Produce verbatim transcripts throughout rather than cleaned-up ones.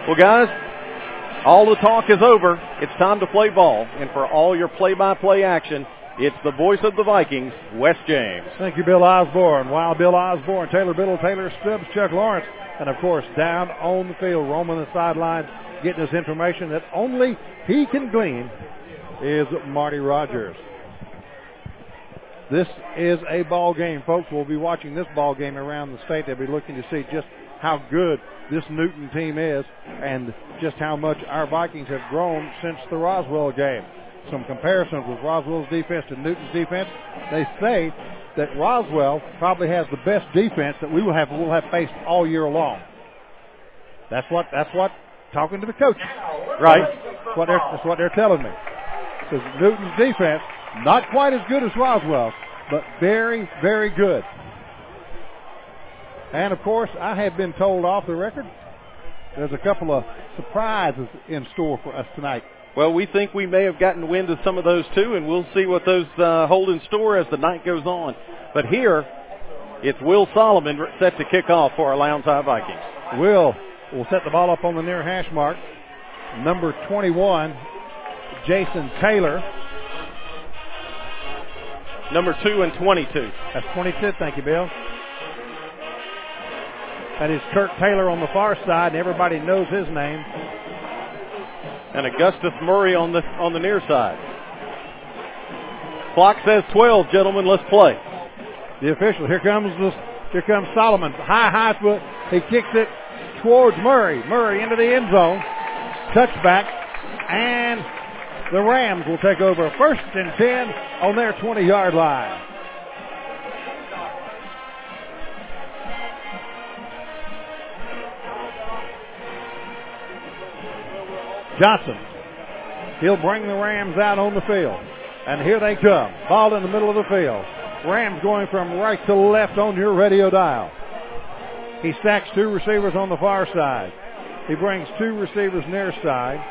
Well, guys, all the talk is over. It's time to play ball. And for all your play-by-play action, it's the voice of the Vikings, Wes James. Thank you, Bill Osborne. Wild Bill Osborne, Taylor Biddle, Taylor Stubbs, Chuck Lawrence, and, of course, down on the field, roaming the sidelines, getting us information that only he can glean, is Marty Rogers. This is a ball game, folks. We'll be watching this ball game around the state. They'll be looking to see just how good this Newton team is and just how much our Vikings have grown since the Roswell game. Some comparisons with Roswell's defense to Newton's defense. They say that Roswell probably has the best defense that we will have will have faced all year long. That's what that's what talking to the coach. Right. That's what they're, that's what they're telling me. Because Newton's defense, not quite as good as Roswell, but very, very good. And, of course, I have been told off the record there's a couple of surprises in store for us tonight. Well, we think we may have gotten wind of some of those, too, and we'll see what those uh, hold in store as the night goes on. But here, it's Will Solomon set to kick off for our Lowndes High Vikings. Will will set the ball up on the near hash mark. Number twenty-one, Jason Taylor. Number two and twenty-two. That's twenty-two, thank you, Bill. That is Kirk Taylor on the far side, and everybody knows his name. And Augustus Murray on the on the near side. Clock says twelve, gentlemen. Let's play. The official. Here comes this. Here comes Solomon. High, high foot. He kicks it towards Murray. Murray into the end zone. Touchback. And the Rams will take over first and ten on their twenty-yard line. Johnson. He'll bring the Rams out on the field. And here they come. Ball in the middle of the field. Rams going from right to left on your radio dial. He stacks two receivers on the far side. He brings two receivers near side.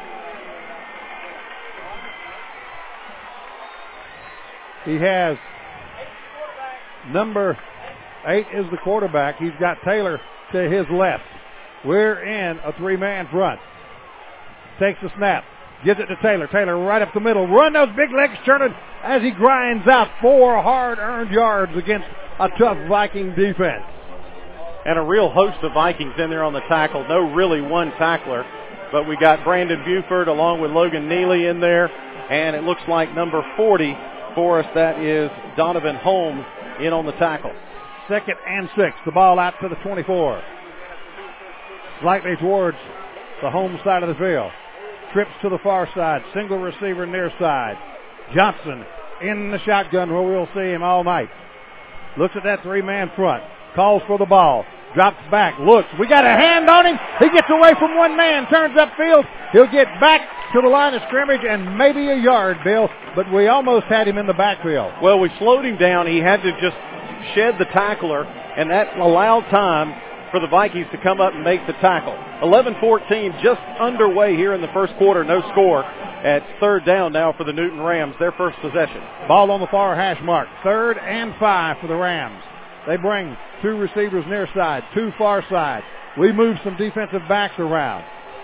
He has number eight is the quarterback. He's got Taylor to his left. We're in a three-man front. Takes the snap. Gives it to Taylor. Taylor right up the middle. Run those big legs turning as he grinds out four hard-earned yards against a tough Viking defense. And a real host of Vikings in there on the tackle. No really one tackler. But we got Brandon Buford along with Logan Neely in there. And it looks like number forty for us, that is Donovan Holmes in on the tackle. Second and six. The ball out to the twenty-four. Slightly towards the home side of the field. Trips to the far side. Single receiver near side. Johnson in the shotgun where we'll see him all night. Looks at that three-man front. Calls for the ball. Drops back. Looks. We got a hand on him. He gets away from one man. Turns upfield. He'll get back to the line of scrimmage and maybe a yard, Bill. But we almost had him in the backfield. Well, we slowed him down. He had to just shed the tackler, and that allowed time for the Vikings to come up and make the tackle. eleven fourteen just underway here in the first quarter. No score at third down now for the Newton Rams, their first possession. Ball on the far hash mark. Third and five for the Rams. They bring two receivers near side, two far side. We move some defensive backs around.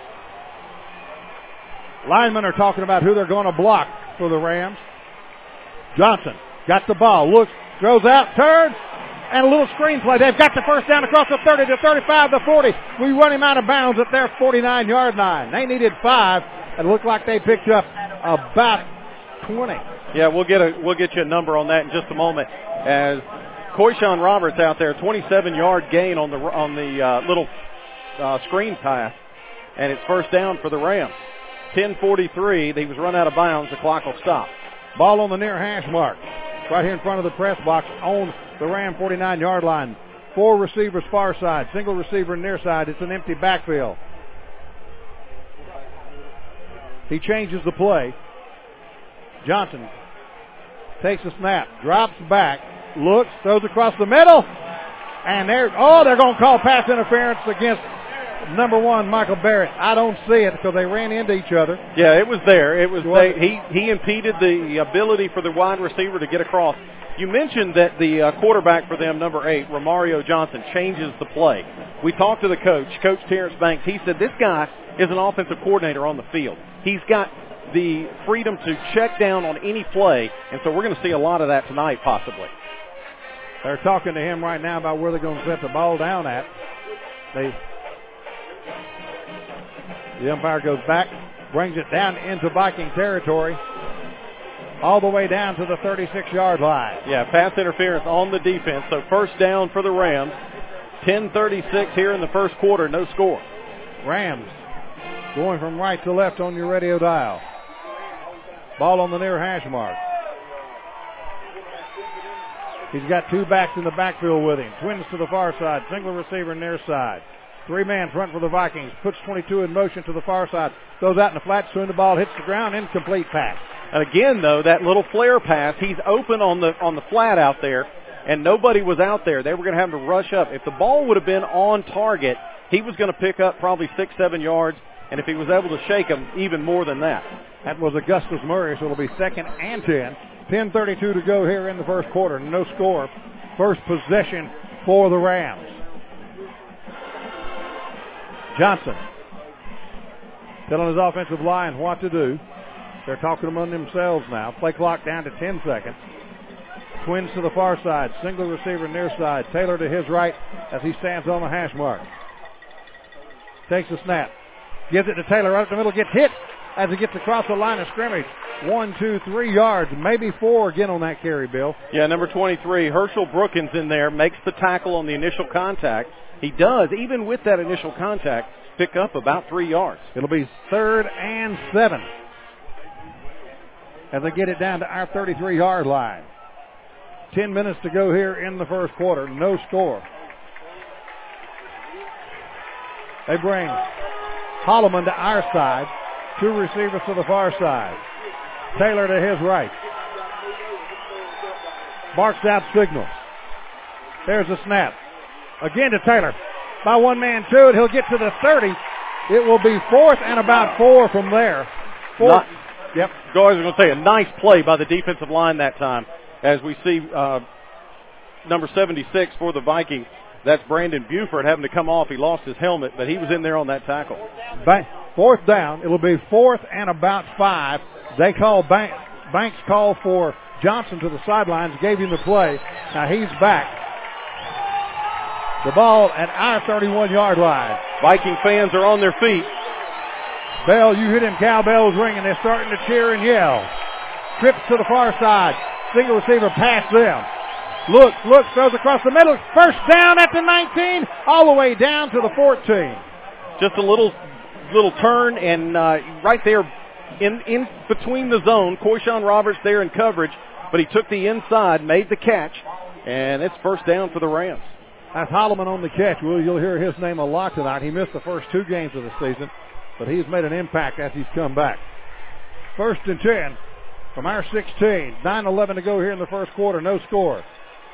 Linemen are talking about who they're going to block for the Rams. Johnson got the ball, looks, throws out, turns, and a little screen play. They've got the first down across the thirty to thirty-five to forty. We run him out of bounds at their forty-nine-yard line. They needed five. It looked like they picked up about twenty. Yeah, we'll get a we'll get you a number on that in just a moment. As Coyshawn Roberts out there, twenty-seven-yard gain on the on the uh, little uh, screen pass, and it's first down for the Rams. ten forty-three. He was run out of bounds. The clock will stop. Ball on the near hash mark, right here in front of the press box on the Ram forty-nine-yard line. Four receivers far side, single receiver near side. It's an empty backfield. He changes the play. Johnson takes a snap, drops back, looks, throws across the middle, and they're, oh, they're going to call pass interference against number one, Michael Barrett. I don't see it because they ran into each other. Yeah, it was there. It was they, he he impeded the ability for the wide receiver to get across. You mentioned that the uh, quarterback for them, number eight, Romario Johnson, changes the play. We talked to the coach, Coach Terrence Banks. He said this guy is an offensive coordinator on the field. He's got the freedom to check down on any play, and so we're going to see a lot of that tonight possibly. They're talking to him right now about where they're going to set the ball down at. They, the umpire goes back, brings it down into Viking territory, all the way down to the thirty-six-yard line. Yeah, pass interference on the defense, so first down for the Rams. ten thirty-six here in the first quarter, no score. Rams going from right to left on your radio dial. Ball on the near hash mark. He's got two backs in the backfield with him. Twins to the far side. Single receiver near side. Three-man front for the Vikings. Puts twenty-two in motion to the far side. Goes out in the flat. Soon the ball hits the ground. Incomplete pass. And again, though, that little flare pass, he's open on the on the flat out there, and nobody was out there. They were going to have to rush up. If the ball would have been on target, he was going to pick up probably six, seven yards, and if he was able to shake them, even more than that. That was Augustus Murray, so it'll be second and ten. ten thirty-two to go here in the first quarter. No score. First possession for the Rams. Johnson telling his offensive line what to do. They're talking among themselves now. Play clock down to ten seconds. Twins to the far side. Single receiver near side. Taylor to his right as he stands on the hash mark. Takes a snap. Gives it to Taylor right up the middle. Gets hit as he gets across the line of scrimmage. One, two, three yards, maybe four again on that carry, Bill. Yeah, number twenty-three, Herschel Brookins in there, makes the tackle on the initial contact. He does, even with that initial contact, pick up about three yards. It'll be third and seven as they get it down to our thirty-three-yard line. Ten minutes to go here in the first quarter. No score. They bring Holloman to our side. Two receivers to the far side. Taylor to his right. Barks out signals. There's a snap. Again to Taylor. By one man to it. He'll get to the thirty. It will be fourth and about four from there. Fourth. Not, yep. Guys are going to say a nice play by the defensive line that time. As we see uh, number seventy-six for the Vikings. That's Brandon Buford having to come off. He lost his helmet, but he was in there on that tackle. Ba- fourth down. It'll be fourth and about five. They call Bank- Banks call for Johnson to the sidelines, gave him the play. Now he's back. The ball at our thirty-one-yard line. Viking fans are on their feet. Bell, you hit him. Cowbells ringing. They're starting to cheer and yell. Trips to the far side. Single receiver past them. Looks, looks, throws across the middle. First down at the nineteen, all the way down to the fourteen. Just a little little turn, and uh, right there in, in between the zone, Coyshawn Roberts there in coverage, but he took the inside, made the catch, and it's first down for the Rams. That's Holloman on the catch. Well, you'll hear his name a lot tonight. He missed the first two games of the season, but he's made an impact as he's come back. First and ten from our sixteen. nine eleven to go here in the first quarter. No score.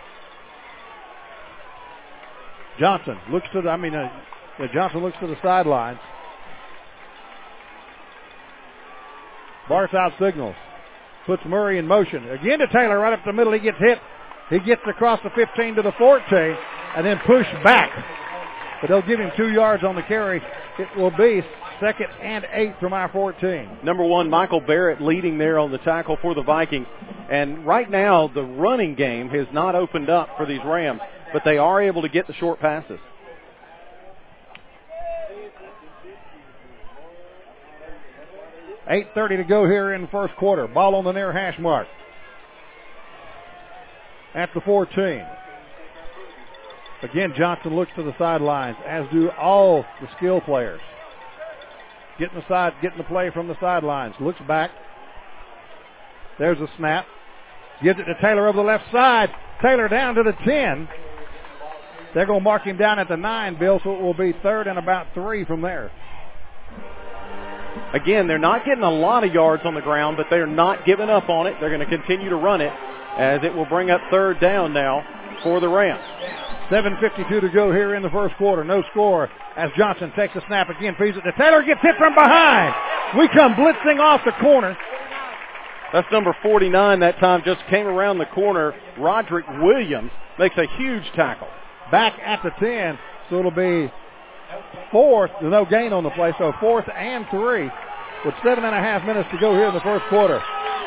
Johnson looks to the, I mean, uh, Johnson looks to the sidelines. Barks out signals. Puts Murray in motion. Again to Taylor right up the middle. He gets hit. He gets across the fifteen to the fourteen and then pushed back. But they'll give him two yards on the carry. It will be second and eight from our fourteen. Number one, Michael Barrett leading there on the tackle for the Vikings. And right now, the running game has not opened up for these Rams, but they are able to get the short passes. eight thirty to go here in the first quarter. Ball on the near hash mark. At the fourteen. Again, Johnson looks to the sidelines, as do all the skill players. Getting the side, getting the play from the sidelines. Looks back. There's a snap. Gives it to Taylor over the left side. Taylor down to the ten. They're going to mark him down at the nine, Bill, so it will be third and about three from there. Again, they're not getting a lot of yards on the ground, but they're not giving up on it. They're going to continue to run it, as it will bring up third down now for the Rams. seven fifty-two to go here in the first quarter. No score as Johnson takes a snap again, feeds it to Taylor, gets hit from behind. We come blitzing off the corner. That's number forty-nine that time, just came around the corner. Roderick Williams makes a huge tackle. Back at the ten, so it'll be fourth. There's no gain on the play, so fourth and three with seven and a half minutes to go here in the first quarter.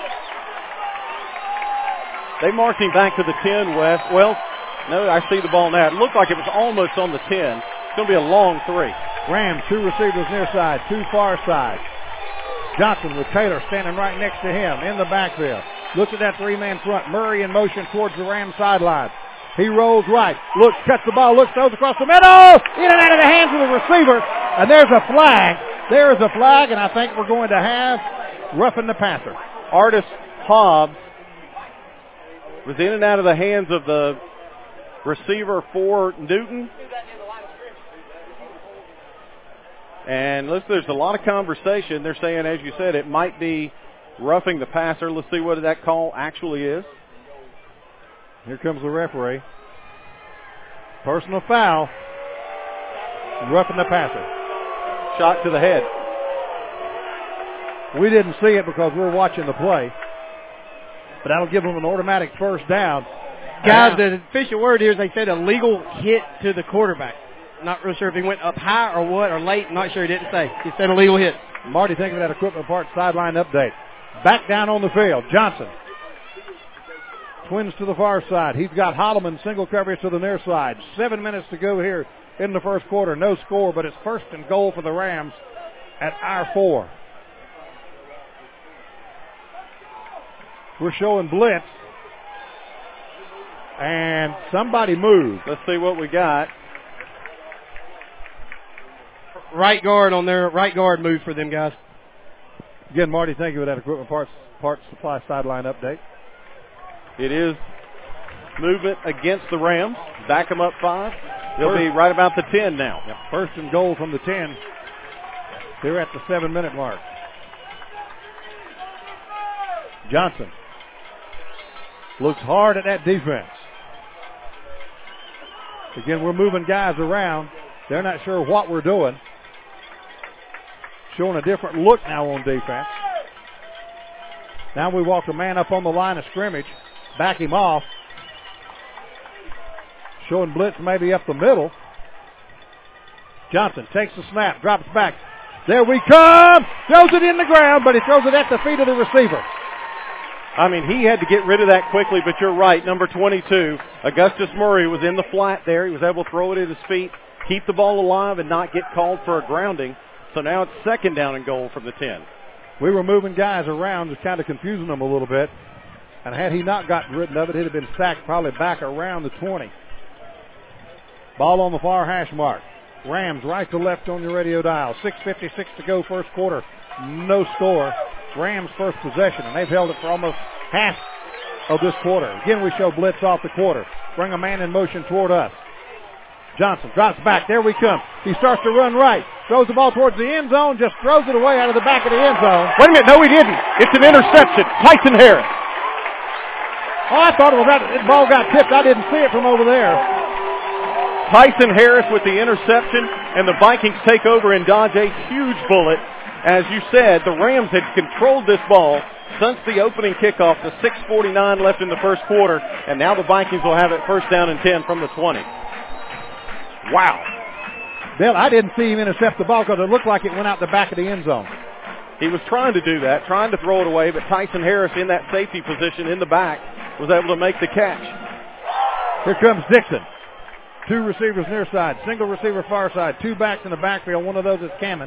They marked him back to the ten, Wes. Well, no, I see the ball now. It looked like it was almost on the ten. It's going to be a long three. Rams, two receivers near side, two far side. Johnson with Taylor standing right next to him in the backfield. Looks at that three-man front. Murray in motion towards the Rams sideline. He rolls right. Looks, cuts the ball, looks, throws across the middle. In and out of the hands of the receiver. And there's a flag. There is a flag, and I think we're going to have roughing the passer. Artis Hobbs was in and out of the hands of the receiver for Newton. And listen, there's a lot of conversation. They're saying, as you said, it might be roughing the passer. Let's see what that call actually is. Here comes the referee. Personal foul. Roughing the passer. Shot to the head. We didn't see it because we're watching the play. But that'll give them an automatic first down. Guys, the official word here is they said a legal hit to the quarterback. Not real sure if he went up high or what, or late. Not sure. He didn't say. He said a legal hit. Marty thinking that equipment part sideline update. Back down on the field. Johnson. Twins to the far side. He's got Holloman single coverage to the near side. Seven minutes to go here in the first quarter. No score, but it's first and goal for the Rams at our four. We're showing blitz. And somebody moved. Let's see what we got. Right guard on their right guard move for them guys. Again, Marty, thank you for that equipment parts parts supply sideline update. It is movement against the Rams. Back them up five. They'll first, be right about the ten now. Yeah, first and goal from the ten. They're at the seven-minute mark. Johnson looks hard at that defense. Again, we're moving guys around. They're not sure what we're doing. Showing a different look now on defense. Now we walk a man up on the line of scrimmage. Back him off. Showing blitz maybe up the middle. Johnson takes the snap, drops back. There we come! Throws it in the ground, but he throws it at the feet of the receiver. I mean, he had to get rid of that quickly, but you're right. Number twenty-two, Augustus Murray, was in the flat there. He was able to throw it at his feet, keep the ball alive, and not get called for a grounding. So now it's second down and goal from the ten. We were moving guys around, just kind of confusing them a little bit. And had he not gotten rid of it, he'd have been sacked probably back around the twenty. Ball on the far hash mark. Rams right to left on your radio dial. six fifty-six to go first quarter. No score. Rams first possession, and they've held it for almost half of this quarter. Again, we show blitz off the quarter. Bring a man in motion toward us. Johnson drops back. There we come. He starts to run right. Throws the ball towards the end zone. Just throws it away out of the back of the end zone. Wait a minute. No, he didn't. It's an interception. Tyson Harris. Oh, I thought it was that the ball got tipped. I didn't see it from over there. Tyson Harris with the interception, and the Vikings take over and dodge a huge bullet. As you said, the Rams had controlled this ball since the opening kickoff. The six forty-nine left in the first quarter, and now the Vikings will have it first down and ten from the twenty. Wow. Bill, I didn't see him intercept the ball because it looked like it went out the back of the end zone. He was trying to do that, trying to throw it away, but Tyson Harris in that safety position in the back was able to make the catch. Here comes Dixon. Two receivers near side, single receiver far side, two backs in the backfield. One of those is Cameron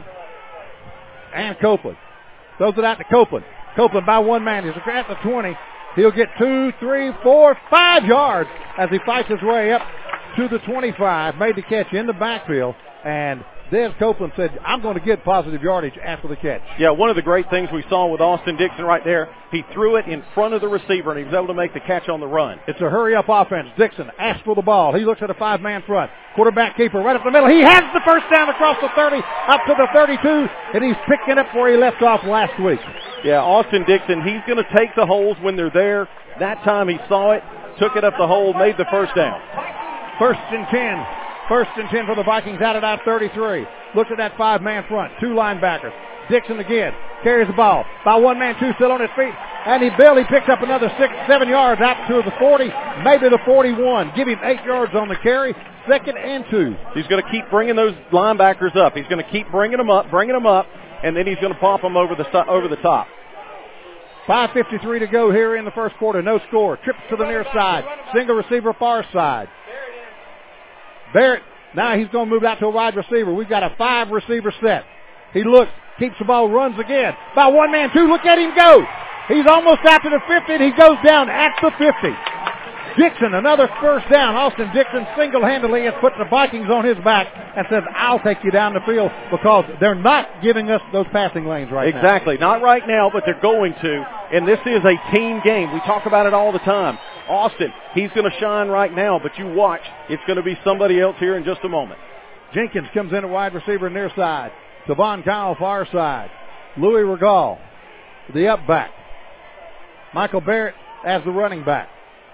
and Copeland. Throws it out to Copeland. Copeland by one man. He's at the twenty. He'll get two, three, four, five yards as he fights his way up to the twenty-five. Made the catch in the backfield, and Des Copeland said, I'm going to get positive yardage after the catch. Yeah, one of the great things we saw with Austin Dixon right there, he threw it in front of the receiver, and he was able to make the catch on the run. It's a hurry-up offense. Dixon asks for the ball. He looks at a five-man front. Quarterback keeper right up the middle. He has the first down across the thirty, up to the thirty-two, and he's picking up where he left off last week. Yeah, Austin Dixon, he's going to take the holes when they're there. That time he saw it, took it up the hole, made the first down. First and ten. First and ten for the Vikings out at our thirty-three. Look at that five-man front. Two linebackers. Dixon again. Carries the ball. By one man, two still on his feet. and he barely picks up another six, seven yards out to the forty, maybe the forty-one. Give him eight yards on the carry, second and two. He's going to keep bringing those linebackers up. He's going to keep bringing them up, bringing them up, and then he's going to pop them over the over the top. five fifty-three to go here in the first quarter. No score. Trips to the near side. Single receiver far side. Barrett, now he's going to move out to a wide receiver. We've got a five receiver set. He looks, keeps the ball, runs again. By one man, two. Look at him go. He's almost out to the fifty, and he goes down at the fifty. Dixon, another first down. Austin Dixon single-handedly has put the Vikings on his back and says, I'll take you down the field, because they're not giving us those passing lanes right now. Exactly. Not right now, but they're going to. And this is a team game. We talk about it all the time. Austin, he's going to shine right now, but you watch. It's going to be somebody else here in just a moment. Jenkins comes in at wide receiver near side. Devon Kyle far side. Louis Regal, the up back. Michael Barrett as the running back.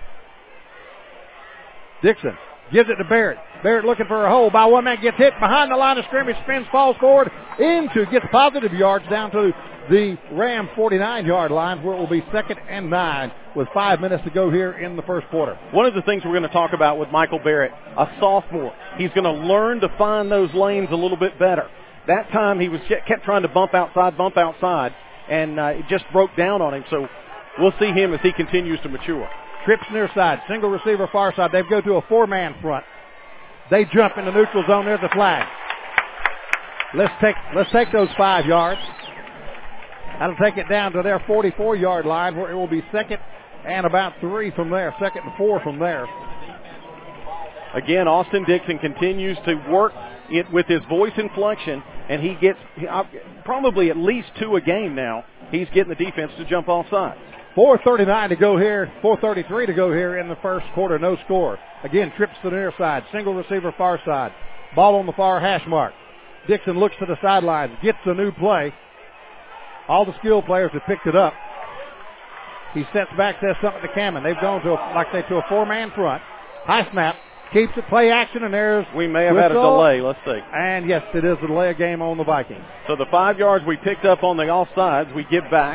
Dixon gives it to Barrett. Barrett looking for a hole. By one man, gets hit behind the line of scrimmage, spins, falls forward, into, gets positive yards down to the Ram forty-nine-yard line, where it will be second and nine with five minutes to go here in the first quarter. One of the things we're going to talk about with Michael Barrett, a sophomore, he's going to learn to find those lanes a little bit better. That time he was kept trying to bump outside, bump outside, and uh, it just broke down on him. So we'll see him as he continues to mature. Trips near side, single receiver far side. They go to a four-man front. They jump in the neutral zone. There's the flag. Let's take let's take those five yards. That'll take it down to their forty-four-yard line, where it will be second and about three from there, second and four from there. Again, Austin Dixon continues to work it with his voice inflection, and he gets probably at least two a game now. He's getting the defense to jump off sides. four thirty-nine to go here, four thirty-three to go here in the first quarter, no score. Again, trips to the near side, single receiver far side. Ball on the far hash mark. Dixon looks to the sidelines, gets a new play. All the skill players have picked it up. He steps back, says something to Cameron. They've gone to, a, like I say, to a four-man front. High snap, keeps it, play action, and there's We may have whistle. had a delay, let's see. And yes, it is a delay of game on the Vikings. So the five yards we picked up on the offsides, we give back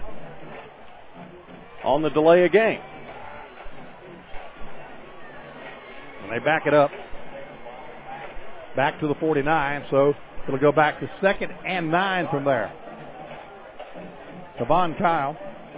on the delay of game. And they back it up. Back to the forty-nine, so it'll go back to second and nine from there. Devon Kyle,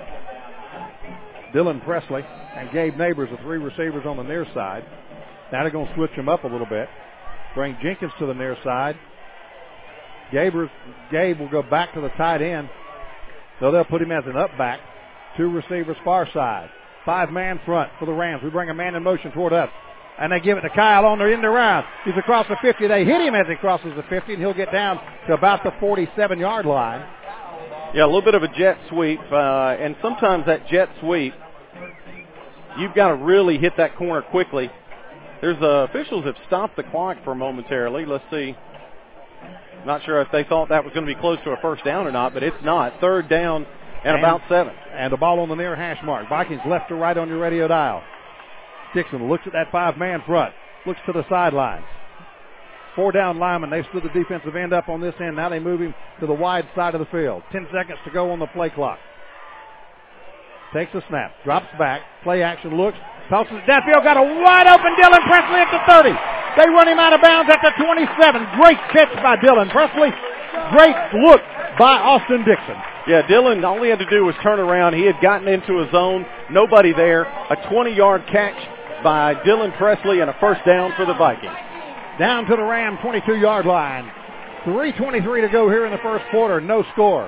Dylan Presley, and Gabe Neighbors, the three receivers on the near side. Now they're going to switch them up a little bit. Bring Jenkins to the near side. Gabe, Gabe will go back to the tight end, so they'll put him as an up back. Two receivers far side. Five-man front for the Rams. We bring a man in motion toward us. And they give it to Kyle on the end around. He's across the fifty. They hit him as he crosses the fifty, and he'll get down to about the forty-seven-yard line. Yeah, a little bit of a jet sweep, uh, and sometimes that jet sweep, you've got to really hit that corner quickly. There's uh, officials have stopped the clock for momentarily. Let's see. Not sure if they thought that was going to be close to a first down or not, but it's not. Third down and, and about seven. And the ball on the near hash mark. Vikings left to right on your radio dial. Dixon looks at that five-man front, looks to the sidelines. Four down linemen. They stood the defensive end up on this end. Now they move him to the wide side of the field. Ten seconds to go on the play clock. Takes a snap, drops back, play action, looks, tosses it downfield, got a wide open Dylan Presley at the thirty. They run him out of bounds at the twenty-seven. Great catch by Dylan Presley. Great look by Austin Dixon. Yeah, Dylan, all he had to do was turn around. He had gotten into a zone, nobody there. A twenty-yard catch by Dylan Presley and a first down for the Vikings. Down to the Ram twenty-two-yard line. three twenty-three to go here in the first quarter. No score.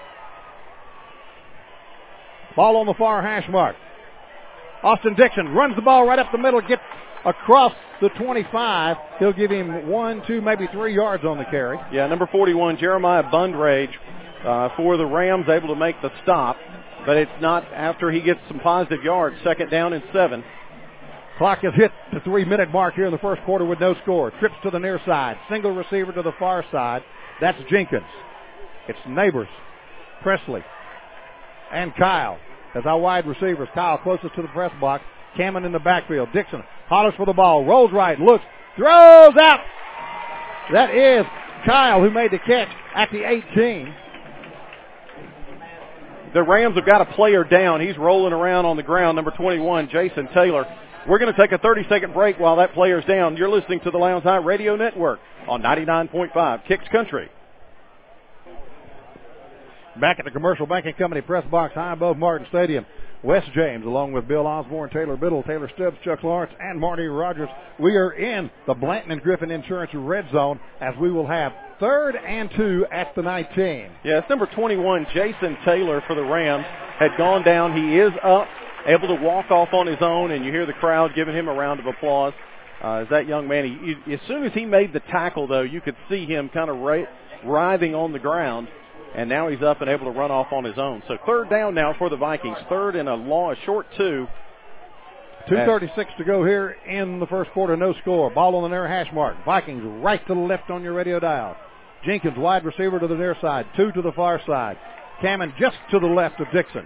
Ball on the far hash mark. Austin Dixon runs the ball right up the middle, gets across the twenty-five. He'll give him one, two, maybe three yards on the carry. Yeah, number forty-one, Jeremiah Bundrage, uh, for the Rams, able to make the stop. But it's not after he gets some positive yards. Second down and seven. Clock has hit the three-minute mark here in the first quarter with no score. Trips to the near side. Single receiver to the far side. That's Jenkins. It's Neighbors, Presley, and Kyle as our wide receivers. Kyle closest to the press box. Cameron in the backfield. Dixon hollers for the ball. Rolls right. Looks. Throws out. That is Kyle who made the catch at the eighteen. the Rams have got a player down. He's rolling around on the ground, number twenty-one, Jason Taylor. We're going to take a thirty-second break while that player's down. You're listening to the Lowndes High Radio Network on ninety-nine point five Kicks Country. Back at the Commercial Banking Company press box high above Martin Stadium, Wes James, along with Bill Osborne, Taylor Biddle, Taylor Stubbs, Chuck Lawrence, and Marty Rogers. We are in the Blanton and Griffin Insurance Red Zone as we will have third and two at the nineteen. Yeah, it's number twenty-one, Jason Taylor for the Rams, had gone down. He is up, able to walk off on his own, and you hear the crowd giving him a round of applause. Uh, as that young man, he, he, as soon as he made the tackle, though, you could see him kind of ra- writhing on the ground. And now he's up and able to run off on his own. So third down now for the Vikings. Third and a long, a short two. two thirty-six to go here in the first quarter. No score. Ball on the near hash mark. Vikings right to the left on your radio dial. Jenkins wide receiver to the near side. Two to the far side. Cameron just to the left of Dixon.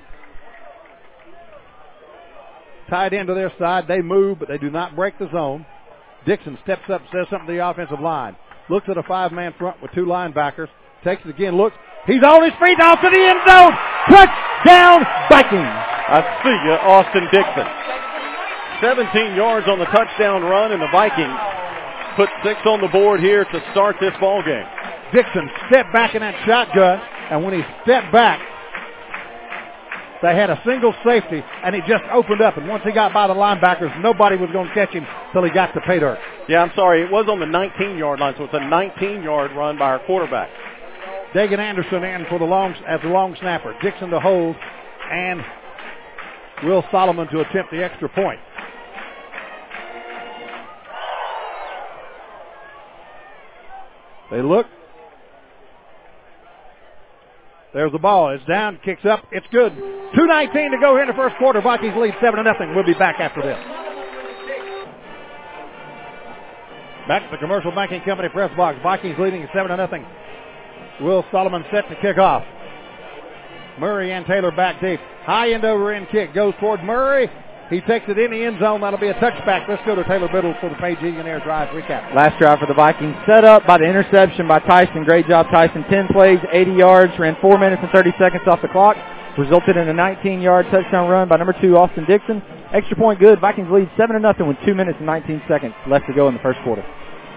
Tied into their side. They move, but they do not break the zone. Dixon steps up, says something to the offensive line. Looks at a five-man front with two linebackers. Takes it again, looks. He's on his feet, off to the end zone. Touchdown, Vikings. I see you, Austin Dixon. seventeen yards on the touchdown run, and the Vikings put six on the board here to start this ball game. Dixon stepped back in that shotgun, and when he stepped back, they had a single safety, and he just opened up. And once he got by the linebackers, nobody was going to catch him till he got to pay dirt. Yeah, I'm sorry. It was on the nineteen-yard line, so it's a nineteen-yard run by our quarterback. Dagan Anderson in for the long as the long snapper. Dixon to hold, and Will Solomon to attempt the extra point. They look. There's the ball. It's down, kicks up. It's good. two nineteen to go here in the first quarter. Vikings lead seven to nothing. We'll be back after this. Back to the Commercial Banking Company press box. Vikings leading seven to nothing. Will Solomon set to kick off. Murray and Taylor back deep. High end over end kick goes toward Murray. He takes it in the end zone. That'll be a touchback. Let's go to Taylor Biddle for the Page Egan Air drive recap. Last drive for the Vikings. Set up by the interception by Tyson. Great job, Tyson. ten plays, eighty yards, ran four minutes and thirty seconds off the clock. Resulted in a nineteen-yard touchdown run by number two, Austin Dixon. Extra point good. Vikings lead seven to nothing with two minutes and nineteen seconds left to go in the first quarter.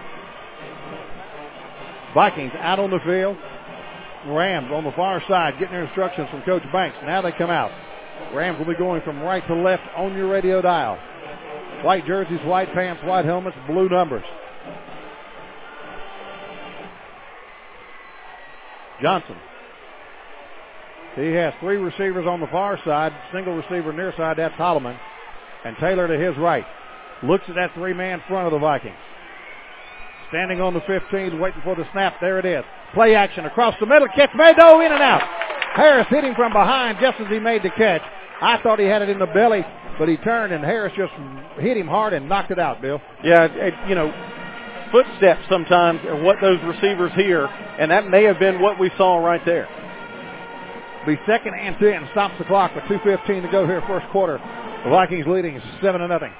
Vikings out on the field. Rams on the far side getting their instructions from Coach Banks. Now they come out. Rams will be going from right to left on your radio dial. White jerseys, white pants, white helmets, blue numbers. Johnson. He has three receivers on the far side, single receiver near side, that's Holloman. And Taylor to his right. Looks at that three-man front of the Vikings. Standing on the fifteen, waiting for the snap. There it is. Play action across the middle. Catch made, though, in and out. Harris hit him from behind just as he made the catch. I thought he had it in the belly, but he turned, and Harris just hit him hard and knocked it out, Bill. Yeah, it, you know, footsteps sometimes are what those receivers hear, and that may have been what we saw right there. Be second and ten. Stops the clock with two fifteen to go here first quarter. The Vikings leading seven to nothing.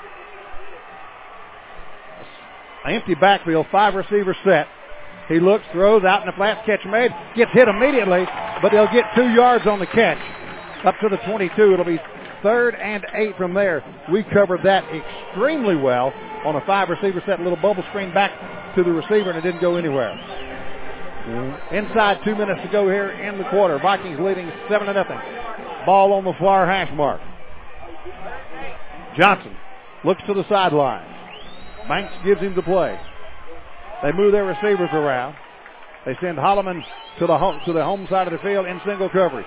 Empty backfield, five receivers set. He looks, throws out in the flats, catch made, gets hit immediately, but they'll get two yards on the catch. Up to the twenty-two, it'll be third and eight from there. We covered that extremely well on a five receiver set, a little bubble screen back to the receiver, and it didn't go anywhere. Inside two minutes to go here in the quarter. Vikings leading seven to nothing. Ball on the far hash mark. Johnson looks to the sideline. Banks gives him the play. They move their receivers around. They send Holloman to the home, to the home side of the field in single coverage.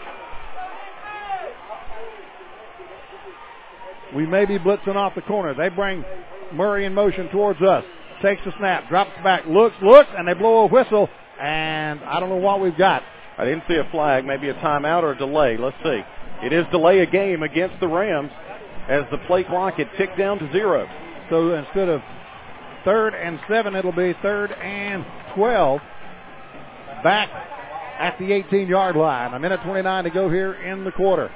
We may be blitzing off the corner. They bring Murray in motion towards us. Takes the snap, drops back, looks, looks, and they blow a whistle. And I don't know what we've got. I didn't see a flag, maybe a timeout or a delay. Let's see. It is delay a game against the Rams as the play clock had ticked down to zero. So instead of third and seven, it'll be third and twelve. Back at the eighteen-yard line. A minute twenty-nine to go here in the quarter.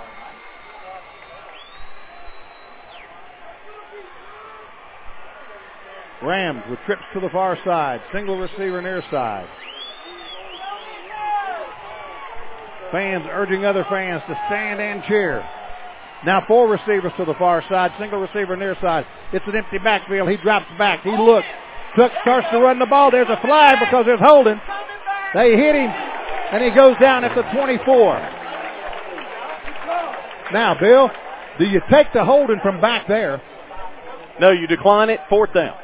Rams with trips to the far side. Single receiver near side. Fans urging other fans to stand and cheer. Now four receivers to the far side, single receiver near side. It's an empty backfield. He drops back. He looks. Cook starts to run the ball. There's a flag because there's holding. They hit him, and he goes down at the twenty-four. Now, Bill, do you take the holding from back there? No, you decline it, fourth down.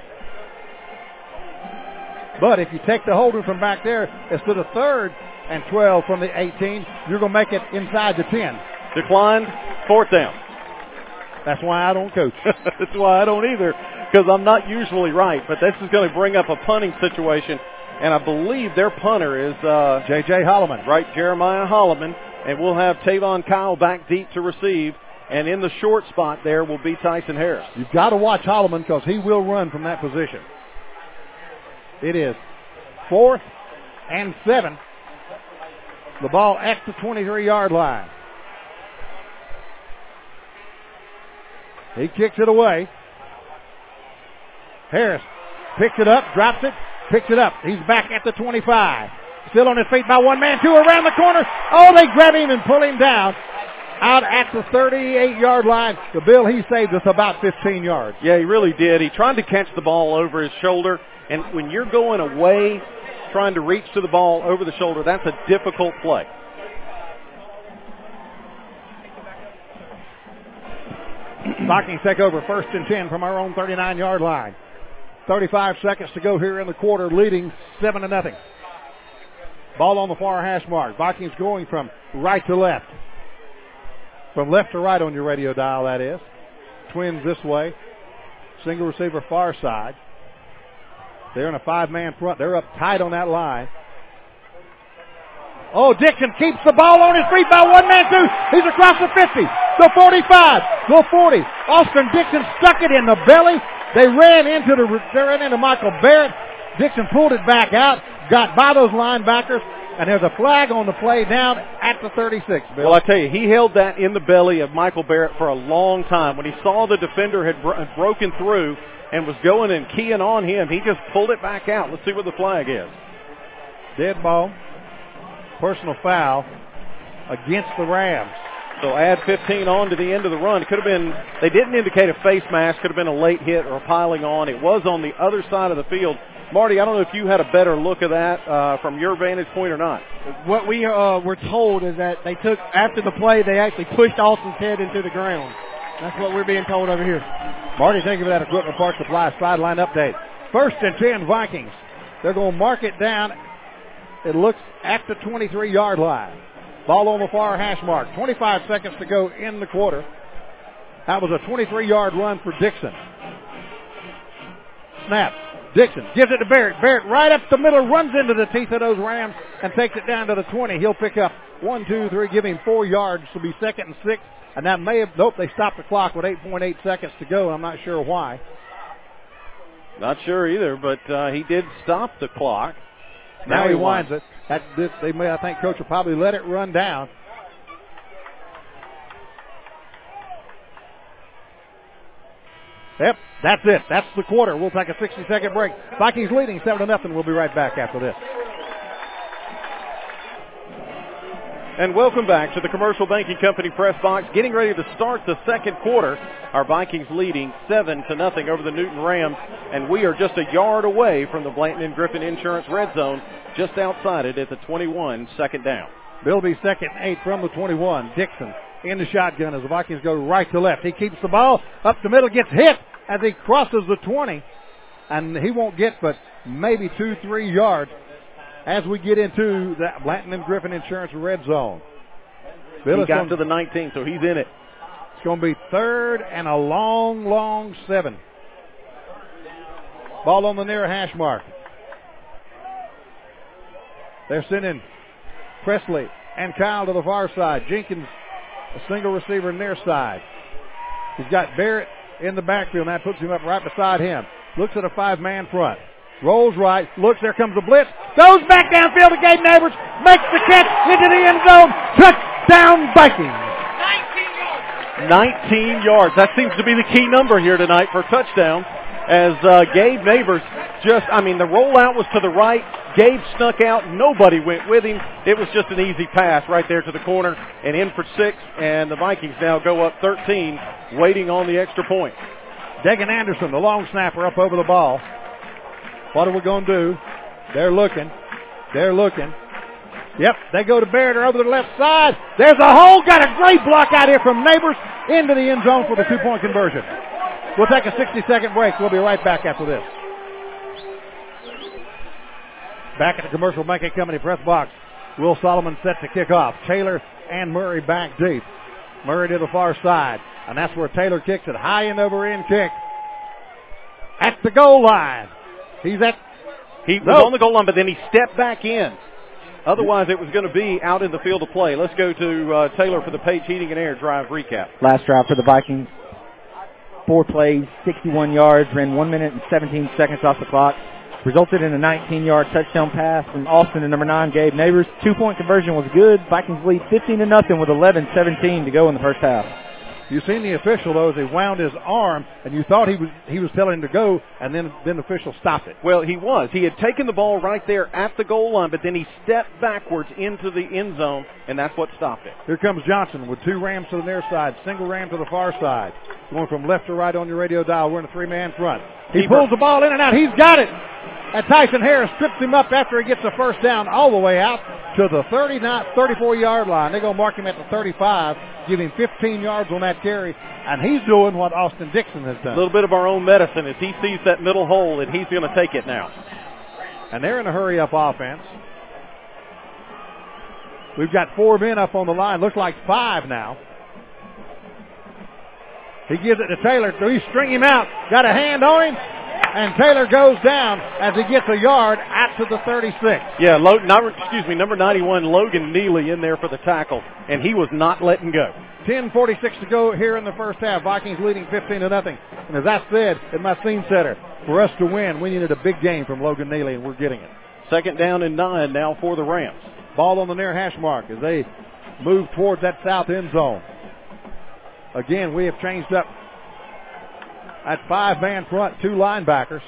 But if you take the holding from back there instead of third and twelve from the eighteen, you're going to make it inside the ten. Declined, fourth down. That's why I don't coach. That's why I don't either, because I'm not usually right. But this is going to bring up a punting situation, and I believe their punter is uh, J J Holloman. Right, Jeremiah Holloman. And we'll have Tavon Kyle back deep to receive. And in the short spot there will be Tyson Harris. You've got to watch Holloman because he will run from that position. It is fourth and seven. The ball at the twenty-three-yard line. He kicks it away. Harris picks it up, drops it, picks it up. He's back at the twenty-five. Still on his feet by one man, two around the corner. Oh, they grab him and pull him down. Out at the thirty-eight-yard line. The Bill, he saved us about fifteen yards. Yeah, he really did. He tried to catch the ball over his shoulder, and when you're going away, trying to reach to the ball over the shoulder, that's a difficult play. Vikings take over first and ten from our own thirty-nine-yard line. thirty-five seconds to go here in the quarter, leading seven to nothing. Ball on the far hash mark. Vikings going from right to left. From left to right on your radio dial, that is. Twins this way. Single receiver far side. They're in a five-man front. They're up tight on that line. Oh, Dixon keeps the ball on his feet by one man, too. He's across the fifty, the forty-five, the forty. Austin Dixon stuck it in the belly. They ran into the they ran into Michael Barrett. Dixon pulled it back out, got by those linebackers, and there's a flag on the play down at the thirty-six, Bill. Well, I tell you, he held that in the belly of Michael Barrett for a long time. When he saw the defender had bro- broken through and was going and keying on him, he just pulled it back out. Let's see what the flag is. Dead ball. Personal foul against the Rams. So add fifteen on to the end of the run. It could have been, they didn't indicate a face mask, could have been a late hit or a piling on. It was on the other side of the field. Marty, I don't know if you had a better look at that uh, from your vantage point or not. What we uh, were told is that they took, after the play, they actually pushed Austin's head into the ground. That's what we're being told over here. Marty, thank you for that Equipment Parts Supply sideline update. First and ten, Vikings. They're going to mark it down. It looks at the twenty-three-yard line. Ball on the far hash mark. twenty-five seconds to go in the quarter. That was a twenty-three-yard run for Dixon. Snap. Dixon gives it to Barrett. Barrett right up the middle, runs into the teeth of those Rams and takes it down to the twenty. He'll pick up one, two, three, give him four yards. It'll be second and six. And that may have, nope, they stopped the clock with eight point eight seconds to go. I'm not sure why. Not sure either, but uh, he did stop the clock. Now, now he winds it. That, this, they may, I think Coach will probably let it run down. Yep, that's it. That's the quarter. We'll take a sixty-second break. Vikings leading seven to nothing. We'll be right back after this. And welcome back to the Commercial Banking Company press box. Getting ready to start the second quarter. Our Vikings leading seven to nothing over the Newton Rams, and we are just a yard away from the Blanton and Griffin Insurance red zone, just outside it at the twenty-one, second down. Bilby second and eight from the twenty-one. Dixon in the shotgun as the Vikings go right to left. He keeps the ball up the middle, gets hit as he crosses the twenty, and he won't get but maybe two, three yards as we get into that Blanton and Griffin Insurance red zone. Bill he got to the nineteen, so he's in it. It's going to be third and a long, long seven. Ball on the near hash mark. They're sending Presley and Kyle to the far side. Jenkins, a single receiver near side. He's got Barrett in the backfield, and that puts him up right beside him. Looks at a five-man front. Rolls right, looks, there comes the blitz. Goes back downfield to Gabe Neighbors. Makes the catch into the end zone. Touchdown Vikings. nineteen yards. That seems to be the key number here tonight for touchdown. as uh, Gabe Neighbors just, I mean, the rollout was to the right. Gabe snuck out. Nobody went with him. It was just an easy pass right there to the corner and in for six, and the Vikings now go up thirteen, waiting on the extra point. Degan Anderson, the long snapper, up over the ball. What are we going to do? They're looking. They're looking. Yep, they go to Barrett over to the left side. There's a hole. Got a great block out here from Neighbors into the end zone for the two-point conversion. We'll take a sixty-second break. We'll be right back after this. Back at the Commercial Banking Company press box. Will Solomon set to kick off. Taylor and Murray back deep. Murray to the far side. And that's where Taylor kicks it. High and over end kick. At the goal line. He's at... He was nope. on the goal line, but then he stepped back in. Otherwise, it was going to be out in the field of play. Let's go to uh, Taylor for the Page Heating and Air drive recap. Last drive for the Vikings. Four plays, sixty-one yards, ran one minute and seventeen seconds off the clock. Resulted in a nineteen-yard touchdown pass from Austin to number nine, Gabe Neighbors. Two-point conversion was good. Vikings lead fifteen to nothing with eleven seventeen to go in the first half. You've seen the official, though, as he wound his arm, and you thought he was he was telling him to go, and then, then the official stopped it. Well, he was. He had taken the ball right there at the goal line, but then he stepped backwards into the end zone, and that's what stopped it. Here comes Johnson with two Rams to the near side, single Ram to the far side. Going from left to right on your radio dial. We're in a three-man front. He Keeper. pulls the ball in and out. He's got it. And Tyson Harris trips him up after he gets the first down all the way out to the thirty-four-yard line. They're going to mark him at the thirty-five, give him fifteen yards on that carry, and he's doing what Austin Dixon has done. A little bit of our own medicine as he sees that middle hole, and he's going to take it now. And they're in a hurry-up offense. We've got four men up on the line. Looks like five now. He gives it to Taylor. Do he string him out? Got a hand on him? And Taylor goes down as he gets a yard out to the thirty-six. Yeah, Lo- not, excuse me, number ninety-one, Logan Neely in there for the tackle, and he was not letting go. ten forty-six to go here in the first half. Vikings leading fifteen to nothing. And as I said in my scene setter, for us to win, we needed a big game from Logan Neely, and we're getting it. Second down and nine now for the Rams. Ball on the near hash mark as they move towards that south end zone. Again, we have changed up at five-man front, two linebackers.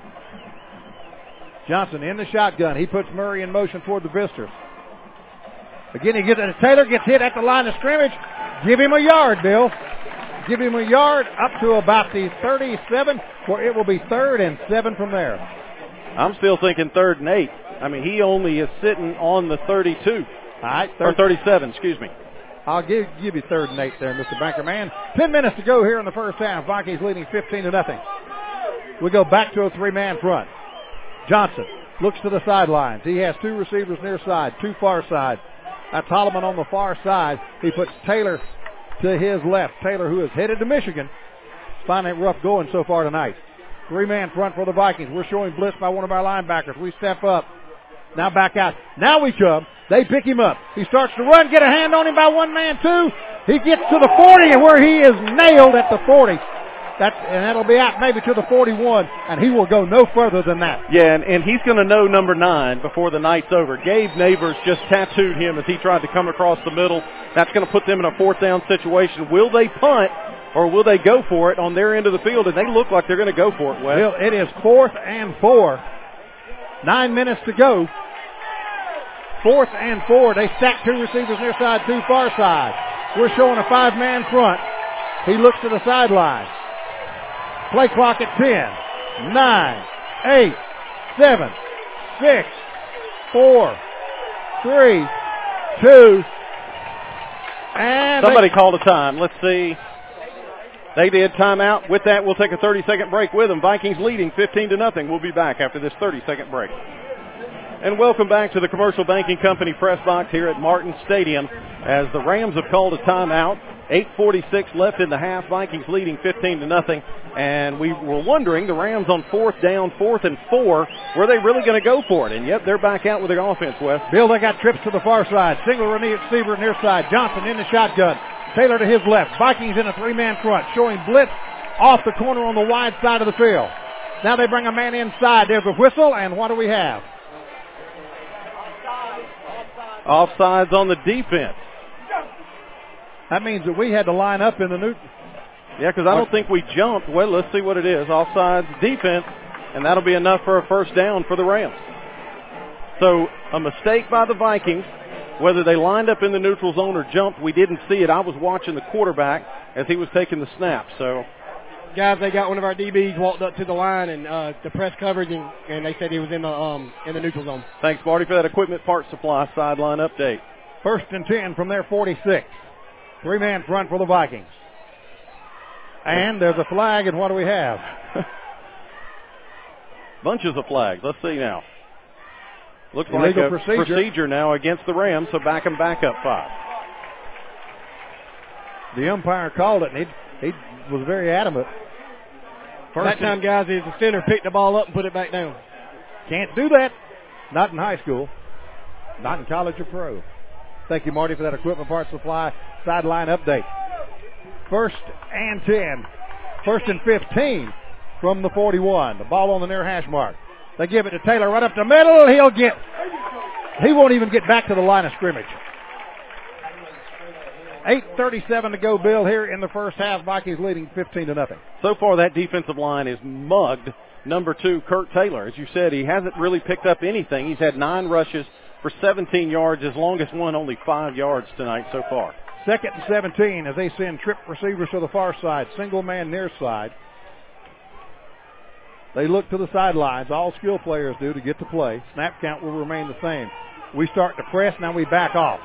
Johnson in the shotgun. He puts Murray in motion toward the visitors. Again, he gets it. Taylor gets hit at the line of scrimmage. Give him a yard, Bill. Give him a yard up to about the thirty-seven, where it will be third and seven from there. I'm still thinking third and eight. I mean, he only is sitting on the thirty-two. All right, or thirty-seven, excuse me. I'll give, give you third and eight there, Mister Banker Man. Ten minutes to go here in the first half. Vikings leading fifteen to nothing. We go back to a three-man front. Johnson looks to the sidelines. He has two receivers near side, two far side. That's Holloman on the far side. He puts Taylor to his left. Taylor, who is headed to Michigan, finding it rough going so far tonight. Three-man front for the Vikings. We're showing blitz by one of our linebackers. We step up. Now back out. Now we come. They pick him up. He starts to run, get a hand on him by one man, two. He gets to the forty, and where he is nailed at the forty. That, and that'll be out maybe to the forty-one, and he will go no further than that. Yeah, and, and he's going to know number nine before the night's over. Gabe Neighbors just tattooed him as he tried to come across the middle. That's going to put them in a fourth down situation. Will they punt, or will they go for it on their end of the field? And they look like they're going to go for it, Wes. Well, it is fourth and four. Nine minutes to go. Fourth and four. They stack two receivers near side, two far side. We're showing a five-man front. He looks to the sideline. Play clock at ten, nine, eight, seven, six, four, three, two, and somebody called a time. Let's see. They did timeout. With that, we'll take a thirty-second break with them. Vikings leading fifteen to nothing. We'll be back after this thirty-second break. And welcome back to the Commercial Banking Company press box here at Martin Stadium as the Rams have called a timeout. eight forty-six left in the half. Vikings leading fifteen to nothing. And we were wondering, the Rams on fourth down, fourth and four, were they really going to go for it? And yep, they're back out with their offense, Wes. Bill, they got trips to the far side. Single receiver near side. Johnson in the shotgun. Taylor to his left. Vikings in a three-man front, showing blitz off the corner on the wide side of the field. Now they bring a man inside. There's a whistle, and what do we have? Offsides on the defense. That means that we had to line up in the new Yeah, because I don't think we jumped. Well, let's see what it is. Offsides defense, and that'll be enough for a first down for the Rams. So a mistake by the Vikings. Whether they lined up in the neutral zone or jumped, we didn't see it. I was watching the quarterback as he was taking the snap. So, guys, they got one of our D Bs walked up to the line and uh, the press coverage, and, and they said he was in the um, in the neutral zone. Thanks, Marty, for that equipment parts supply sideline update. First and ten from their forty-six. Three-man front for the Vikings. And there's a flag, and what do we have? Bunches of flags. Let's see now. Looks Illegal like a procedure. procedure now against the Rams, so back and back up five. The umpire called it, and he, he was very adamant. First that time, guys, the center picked the ball up and put it back down. Can't do that. Not in high school. Not in college or pro. Thank you, Marty, for that equipment parts supply sideline update. First and ten. First and fifteen from the forty-one. The ball on the near hash mark. They give it to Taylor right up the middle. He'll get, he won't even get back to the line of scrimmage. eight thirty-seven to go, Bill, here in the first half. Vikings leading fifteen to nothing. So far, that defensive line is mugged number two, Kurt Taylor. As you said, he hasn't really picked up anything. He's had nine rushes for seventeen yards. His longest one only five yards tonight so far. Second and seventeen as they send trip receivers to the far side. Single man near side. They look to the sidelines. All skill players do to get to play. Snap count will remain the same. We start to press. Now we back off.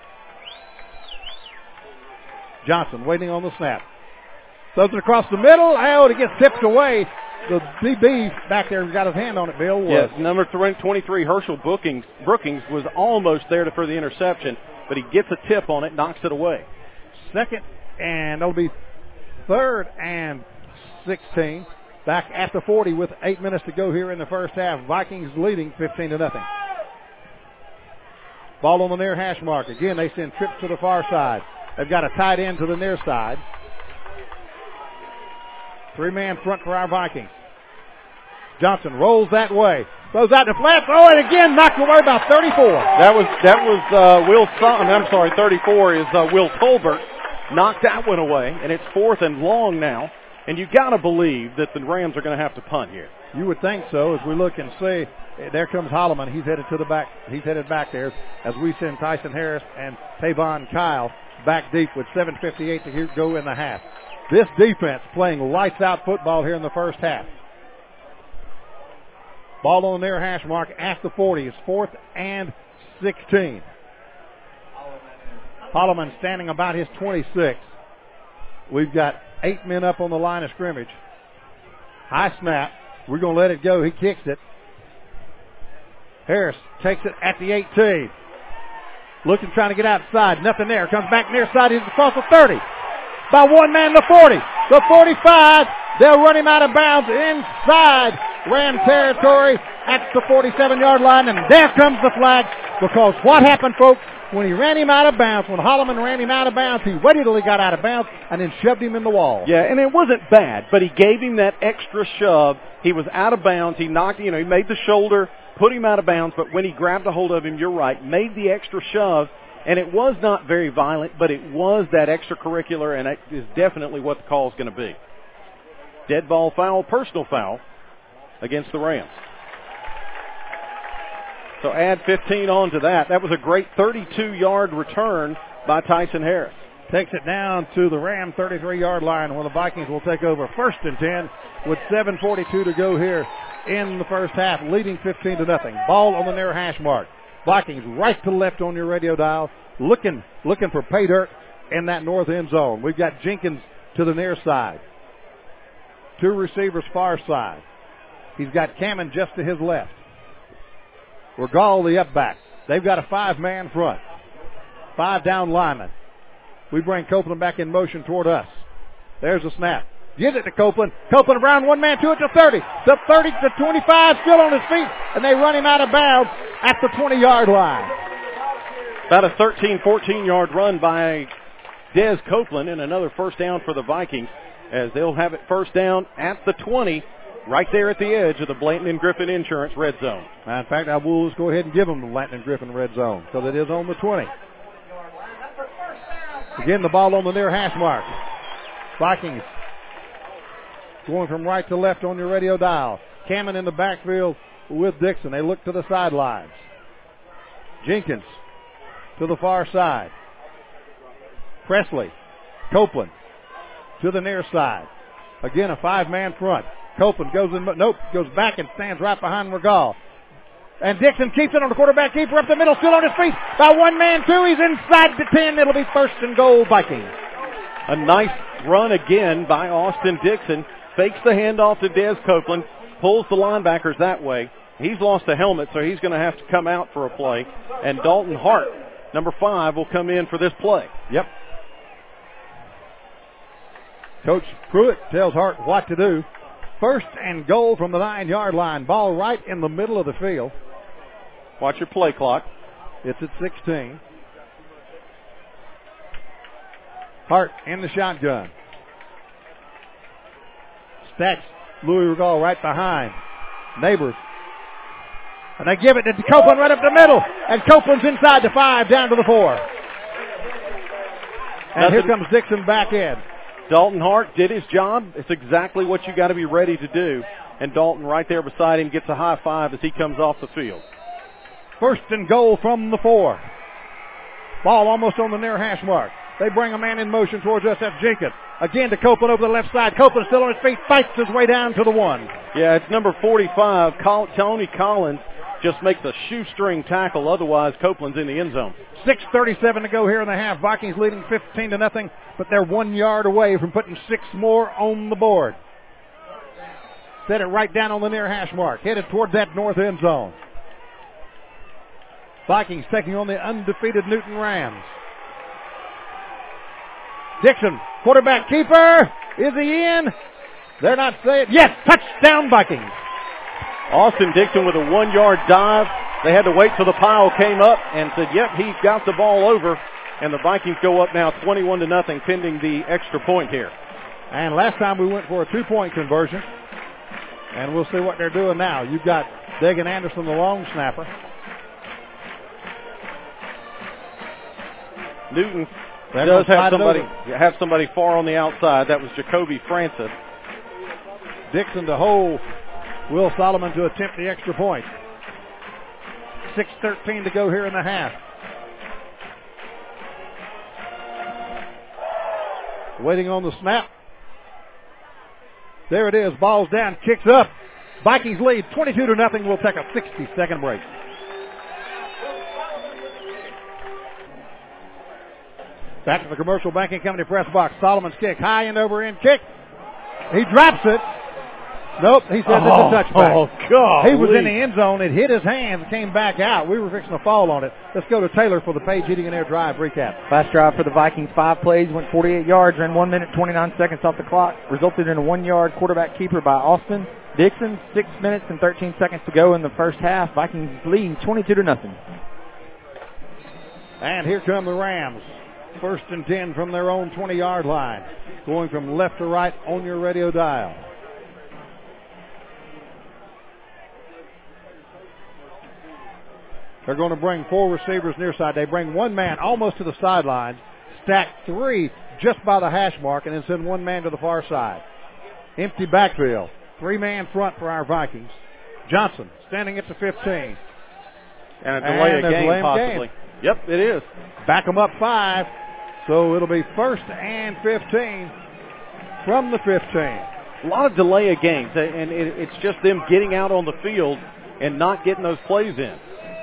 Johnson waiting on the snap. Throws it across the middle. Oh, it gets tipped away. The D B back there got his hand on it, Bill. Was. Yes, number twenty-three, Herschel Brookings, Brookings was almost there to, for the interception, but he gets a tip on it, knocks it away. Second, and it'll be third and sixteen. Back at the forty with eight minutes to go here in the first half. Vikings leading fifteen to nothing. Ball on the near hash mark. Again, they send trips to the far side. They've got a tight end to the near side. Three-man front for our Vikings. Johnson rolls that way. Throws out the flat. Oh, and again knocked away by thirty-four. That was that was uh, Will. I mean, I'm sorry, thirty-four is uh, Will Tolbert knocked that one away, and it's fourth and long now. And you got to believe that the Rams are going to have to punt here. You would think so. As we look and see, there comes Holloman. He's headed to the back. He's headed back there as we send Tyson Harris and Tavon Kyle back deep with seven fifty-eight to go in the half. This defense playing lights out football here in the first half. Ball on the near hash mark at the forty. It's fourth and sixteen. Holloman standing about his twenty-six. We've got eight men up on the line of scrimmage. High snap. We're going to let it go. He kicks it. Harris takes it at the eighteen. Looking, trying to get outside. Nothing there. Comes back near side. He's across the thirty. By one man, the forty. The forty-five. They'll run him out of bounds inside Ram territory at the forty-seven-yard line. And there comes the flag, because what happened, folks, when he ran him out of bounds, when Holloman ran him out of bounds, he waited till he got out of bounds and then shoved him in the wall. Yeah, and it wasn't bad, but he gave him that extra shove. He was out of bounds. He knocked, you know, he made the shoulder, put him out of bounds, but when he grabbed a hold of him, you're right, made the extra shove, and it was not very violent, but it was that extracurricular, and it is definitely what the call is going to be. Dead ball foul, personal foul against the Rams. So add fifteen on to that. That was a great thirty-two-yard return by Tyson Harris. Takes it down to the Ram thirty-three-yard line, where the Vikings will take over first and ten with seven forty-two to go here in the first half, leading fifteen to nothing. Ball on the near hash mark. Vikings right to left on your radio dial, looking looking for pay dirt in that north end zone. We've got Jenkins to the near side. Two receivers far side. He's got Cameron just to his left. Regal the up back. They've got a five-man front. Five down linemen. We bring Copeland back in motion toward us. There's a snap. Gives it to Copeland. Copeland around one man to it to thirty. The thirty to twenty-five, still on his feet, and they run him out of bounds at the twenty-yard line. About a thirteen, fourteen-yard run by Des Copeland, and another first down for the Vikings, as they'll have it first down at the twenty, right there at the edge of the Blanton and Griffin Insurance red zone. In fact, I will just go ahead and give them the Blanton and Griffin red zone, because it is on the twenty. Again, the ball on the near hash mark. Vikings going from right to left on your radio dial. Cameron in the backfield with Dixon. They look to the sidelines. Jenkins to the far side. Presley, Copeland to the near side. Again, a five-man front. Copeland goes in, nope, goes back and stands right behind Regal. And Dixon keeps it on the quarterback keeper up the middle, still on his feet by one man, two. He's inside the ten. It'll be first and goal, Vikings. A nice run again by Austin Dixon. Fakes the handoff to Des Copeland, pulls the linebackers that way. He's lost a helmet, so he's going to have to come out for a play. And Dalton Hart, number five, will come in for this play. Yep. Coach Pruitt tells Hart what to do. First and goal from the nine-yard line. Ball right in the middle of the field. Watch your play clock. It's at sixteen. Hart in the shotgun. Stacks Louis Regal right behind. Neighbors. And they give it to Copeland right up the middle. And Copeland's inside the five, down to the four. And Nothing. Here comes Dixon back in. Dalton Hart did his job. It's exactly what you got to be ready to do. And Dalton right there beside him gets a high five as he comes off the field. First and goal from the four. Ball almost on the near hash mark. They bring a man in motion towards us. That's Jenkins. Again to Copeland over the left side. Copeland still on his feet. Fights his way down to the one. Yeah, it's number forty-five. Col- Tony Collins just makes a shoestring tackle. Otherwise, Copeland's in the end zone. six thirty-seven to go here in the half. Vikings leading fifteen to nothing, but they're one yard away from putting six more on the board. Set it right down on the near hash mark. Headed toward that north end zone. Vikings taking on the undefeated Newton Rams. Dixon, quarterback keeper. Is he in? They're not saying. Yes, touchdown Vikings. Austin Dixon with a one-yard dive. They had to wait till the pile came up and said, yep, he got the ball over. And the Vikings go up now twenty-one to nothing pending the extra point here. And last time we went for a two-point conversion. And we'll see what they're doing now. You've got Dagan Anderson, the long snapper. Newton That does have slide it somebody over. have somebody far on the outside. That was Jacoby Francis. Dixon to hold. Will Solomon to attempt the extra point. six thirteen to go here in the half. Waiting on the snap. There it is. Ball's down. Kicks up. Vikings lead twenty-two to nothing. We'll take a sixty second break. Back to the Commercial Banking Company press box. Solomon's kick. High and over end kick. He drops it. Nope, he says oh, it's a touchback. Oh, God. He was in the end zone. It hit his hand and came back out. We were fixing to fall on it. Let's go to Taylor for the Page Heating and Air Drive recap. Last drive for the Vikings, five plays, went forty-eight yards, ran one minute, twenty-nine seconds off the clock, resulted in a one-yard quarterback keeper by Austin Dixon. Six minutes and thirteen seconds to go in the first half. Vikings lead twenty-two to nothing. And here come the Rams. First and ten from their own twenty-yard line. Going from left to right on your radio dial. They're going to bring four receivers near side. They bring one man almost to the sidelines, stack three just by the hash mark, and then send one man to the far side. Empty backfield. Three-man front for our Vikings. Johnson standing at the fifteen. And a delay And of a game, delay of possibly. game. Yep, it is. Back them up five. So it'll be first and fifteen from the fifteen. A lot of delay of games, and it, it's just them getting out on the field and not getting those plays in.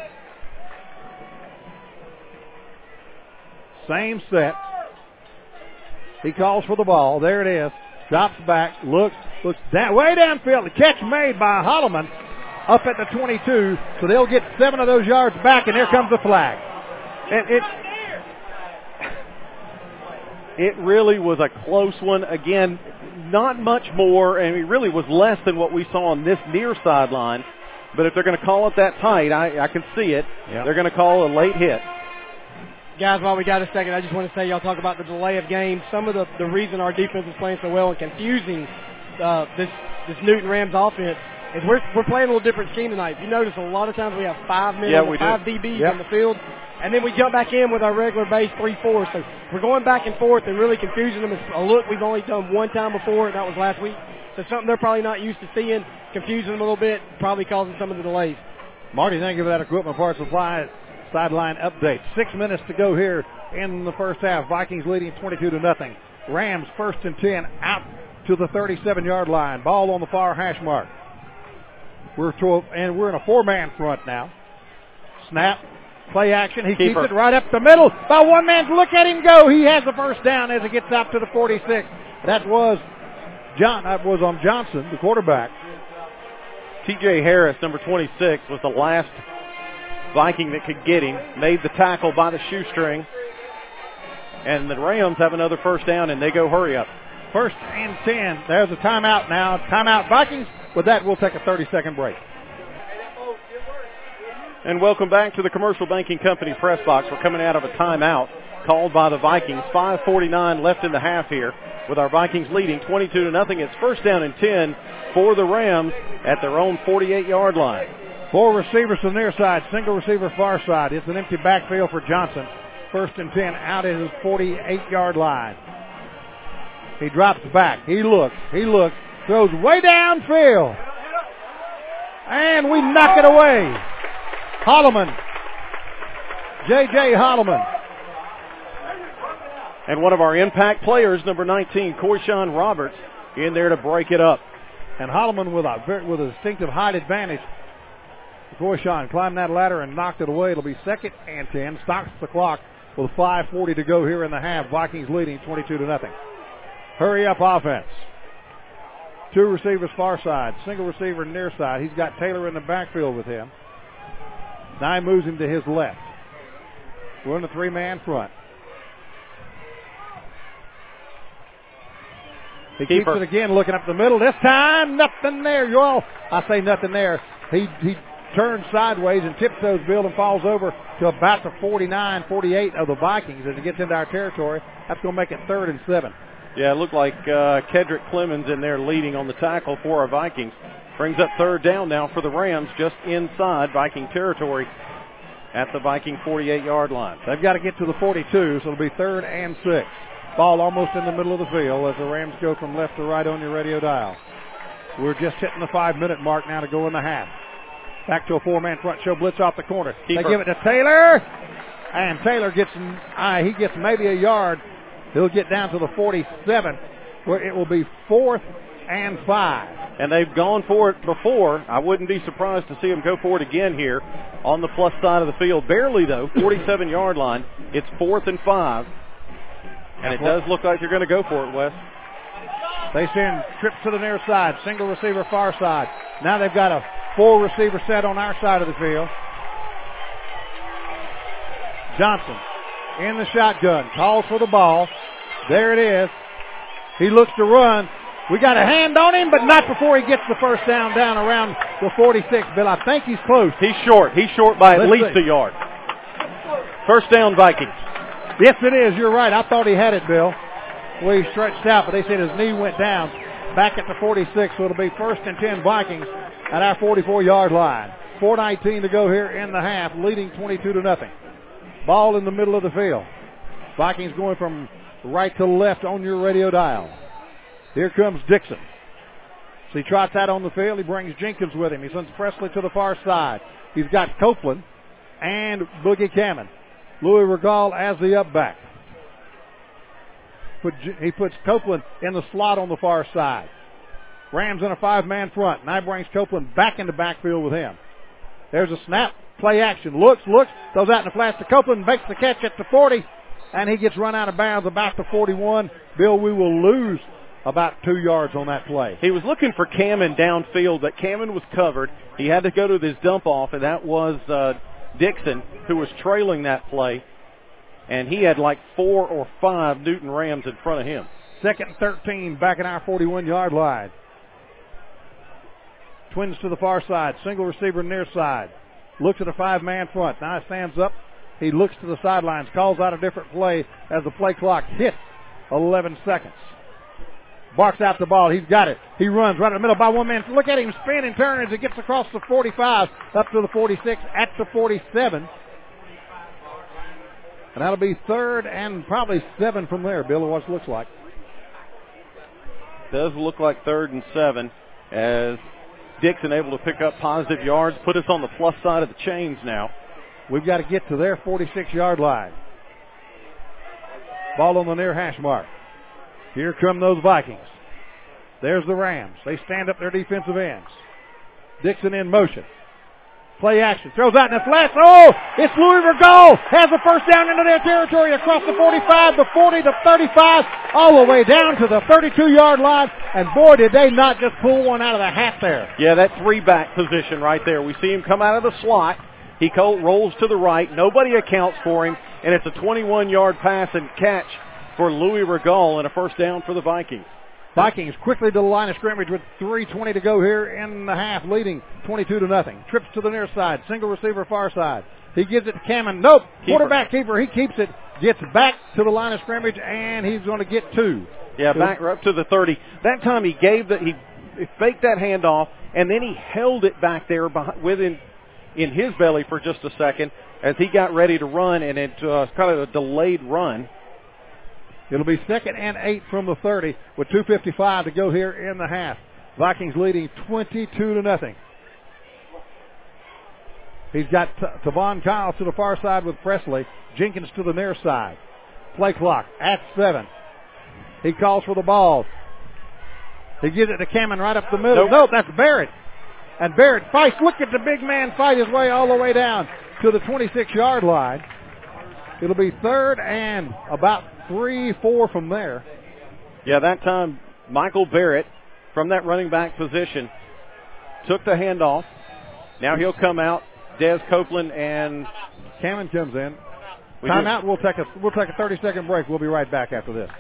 Same set. He calls for the ball. There it is. Drops back. Looks. Looks down. Way downfield. The catch made by Holloman up at the twenty-two. So they'll get seven of those yards back, and here comes the flag. And it, it really was a close one. Again, not much more, and it really was less than what we saw on this near sideline. But if they're going to call it that tight, I, I can see it. Yep. They're going to call a late hit. Guys, while we got a second, I just want to say y'all talk about the delay of games. Some of the, the reason our defense is playing so well and confusing uh, this this Newton Rams offense is we're we're playing a little different scheme tonight. If you notice, a lot of times we have five men, Yeah, on the we do. five D Bs Yep. on the field, and then we jump back in with our regular base three four. So we're going back and forth and really confusing them. It's a look we've only done one time before, and that was last week. So something they're probably not used to seeing, confusing them a little bit, probably causing some of the delays. Marty, thank you for that Equipment Parts Supply sideline update. Six minutes to go here in the first half. Vikings leading twenty-two to nothing. Rams first and ten out to the thirty-seven-yard line. Ball on the far hash mark. We're twelve, and we're in a four-man front now. Snap, play action. He Keeper. keeps it right up the middle. By one man, look at him go. He has the first down as it gets out to the forty-six. That was John. That was on Johnson, the quarterback. T J Harris, number twenty-six, was the last Viking that could get him. Made the tackle by the shoestring. And the Rams have another first down, and they go hurry up. First and ten. There's a timeout now. Timeout Vikings. With that, we'll take a thirty-second break. And welcome back to the Commercial Banking Company press box. We're coming out of a timeout called by the Vikings. five forty-nine left in the half here with our Vikings leading twenty-two to nothing. It's first down and ten for the Rams at their own forty-eight-yard line. Four receivers to the near side, single receiver far side. It's an empty backfield for Johnson. First and ten out at his forty-eight-yard line. He drops back. He looks. He looks. Throws way downfield. And we knock it away. Holloman. J J Holloman. And one of our impact players, number nineteen, Koyshawn Roberts, in there to break it up. And Holloman with a with a distinctive height advantage. Koyshawn climbed that ladder and knocked it away. It'll be second and ten. Stops the clock with five forty to go here in the half. Vikings leading twenty-two to nothing. Hurry up offense. Two receivers far side. Single receiver near side. He's got Taylor in the backfield with him. Now he moves him to his left. We're in a three-man front. He Keeper. keeps it again, looking up the middle. This time, nothing there. Well, I say nothing there. He he turns sideways and tiptoes Bill and falls over to about the forty-nine, forty-eight of the Vikings as he gets into our territory. That's going to make it third and seven. Yeah, it looked like uh, Kedrick Clemens in there leading on the tackle for our Vikings. Brings up third down now for the Rams just inside Viking territory at the Viking forty-eight-yard line. They've got to get to the forty-two, so it'll be third and six. Ball almost in the middle of the field as the Rams go from left to right on your radio dial. We're just hitting the five-minute mark now to go in the half. Back to a four-man front show blitz off the corner. Keeper. They give it to Taylor, and Taylor gets uh, he gets maybe a yard. He'll get down to the forty-seven, where it will be fourth and five. And they've gone for it before. I wouldn't be surprised to see them go for it again here on the plus side of the field. Barely, though, forty-seven-yard line. It's fourth and five. And it does look like they're going to go for it, Wes. They send trips to the near side, single receiver far side. Now they've got a four receiver set on our side of the field. Johnson in the shotgun, calls for the ball. There it is. He looks to run. We got a hand on him, but not before he gets the first down down around the forty-six. Bill, I think he's close. He's short. He's short by at Let's least see. a yard. First down, Vikings. Yes, it is. You're right. I thought he had it, Bill. Well, he stretched out, but they said his knee went down. Back at the forty-six, so it'll be first and ten Vikings at our forty-four-yard line. four nineteen to go here in the half, leading twenty-two to nothing. Ball in the middle of the field. Vikings going from right to left on your radio dial. Here comes Dixon. So he trots out on the field. He brings Jenkins with him. He sends Presley to the far side. He's got Copeland and Boogie Cameron. Louis Regal as the up back. Put, he puts Copeland in the slot on the far side. Rams in a five-man front. Now brings Copeland back into backfield with him. There's a snap. Play action. Looks, looks. Goes out in the flats to Copeland. Makes the catch at the forty. And he gets run out of bounds about the forty-one. Bill, we will lose about two yards on that play. He was looking for Cameron downfield, but Cameron was covered. He had to go to his dump off, and that was uh, Dixon, who was trailing that play. And he had like four or five Newton Rams in front of him. Second and thirteen back in our forty-one-yard line. Twins to the far side. Single receiver near side. Looks at a five-man front. Now he stands up. He looks to the sidelines. Calls out a different play as the play clock hits eleven seconds. Barks out the ball. He's got it. He runs right in the middle by one man. Look at him spin and turn as he gets across the forty-five up to the forty-six at the forty-seven. And that'll be third and probably seven from there, Bill, what it looks like. Does look like third and seven as Dixon able to pick up positive yards, put us on the plus side of the chains now. We've got to get to their forty-six-yard line. Ball on the near hash mark. Here come those Vikings. There's the Rams. They stand up their defensive ends. Dixon in motion. Play action. Throws out in the flat. Oh, it's Louis Regal. Has the first down into their territory across the forty-five, the forty, the thirty-five, all the way down to the thirty-two-yard line. And boy, did they not just pull one out of the hat there. Yeah, that three-back position right there. We see him come out of the slot. He rolls to the right. Nobody accounts for him. And it's a twenty-one-yard pass and catch for Louis Regal and a first down for the Vikings. Vikings quickly to the line of scrimmage with three twenty to go here in the half, leading twenty-two to nothing. Trips to the near side, single receiver far side. He gives it to Cameron. Nope, keeper. Quarterback keeper. He keeps it, gets back to the line of scrimmage, and he's going to get two. Yeah, back up to the thirty. That time he gave the he faked that handoff, and then he held it back there behind, within in his belly for just a second as he got ready to run, and it uh, kind of a delayed run. It'll be second and eight from the thirty with two fifty-five to go here in the half. Vikings leading twenty-two to nothing. He's got T- Tavon Kyle to the far side with Presley. Jenkins to the near side. Play clock at seven. He calls for the ball. He gives it to Cameron right up the middle. Nope, nope that's Barrett. And Barrett fights. Look at the big man fight his way all the way down to the twenty-six-yard line. It'll be third and about three, four from there. Yeah, that time Michael Barrett from that running back position took the handoff. Now he'll come out. Des Copeland and Cameron comes in. We Timeout. We'll take a we'll take a thirty-second break. We'll be right back after this.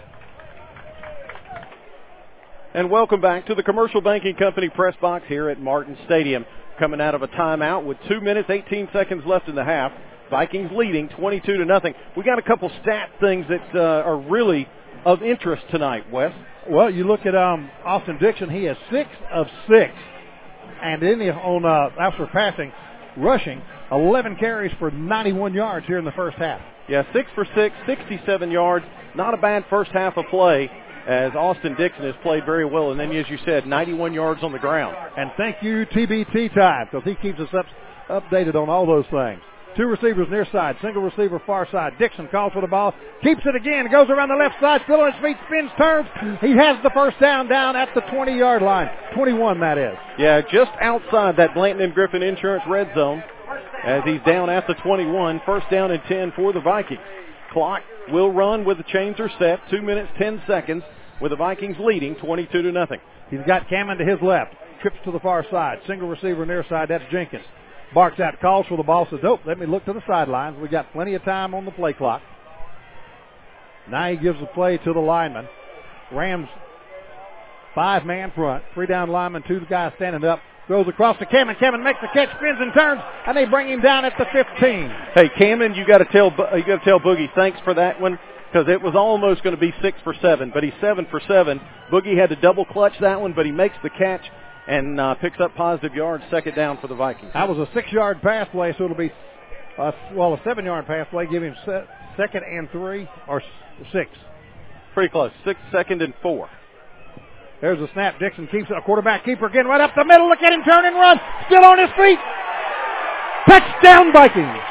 And welcome back to the Commercial Banking Company press box here at Martin Stadium. Coming out of a timeout with two minutes, eighteen seconds left in the half. Vikings leading twenty-two to nothing. We got a couple stat things that uh, are really of interest tonight, Wes. Well, you look at um, Austin Dixon. He has six of six, and in the on uh, after passing, rushing, eleven carries for ninety-one yards here in the first half. Yeah, six for six, sixty-seven yards. Not a bad first half of play, as Austin Dixon has played very well. And then, as you said, ninety-one yards on the ground. And thank you, T B T Time, because he keeps us up, updated on all those things. Two receivers near side, single receiver far side. Dixon calls for the ball, keeps it again, goes around the left side, still on his feet, spins, turns. He has the first down down at the twenty-yard line. twenty-one, that is. Yeah, just outside that Blanton and Griffin Insurance red zone as he's down at the twenty-one. First down and ten for the Vikings. Clock will run with the chains are set. Two minutes, ten seconds with the Vikings leading twenty-two to nothing. He's got Cameron to his left. Trips to the far side. Single receiver near side. That's Jenkins. Barks out, calls for the ball, says, nope, let me look to the sidelines. We got plenty of time on the play clock. Now he gives the play to the lineman. Rams five-man front. Three down linemen, two guys standing up. Goes across to Cameron. Cameron makes the catch, spins and turns, and they bring him down at the fifteen. Hey, Cameron, you got to tell you got to tell Boogie thanks for that one, because it was almost going to be six for seven, but he's seven for seven. Boogie had to double clutch that one, but he makes the catch and uh, picks up positive yards, second down for the Vikings. That was a six-yard pass play, so it'll be, uh, well, a seven-yard pass play, give him se- second and three, or six. Pretty close, six, second and four. There's a snap. Dixon keeps it, a quarterback keeper again right up the middle. Look at him turn and run, still on his feet. Touchdown, Vikings.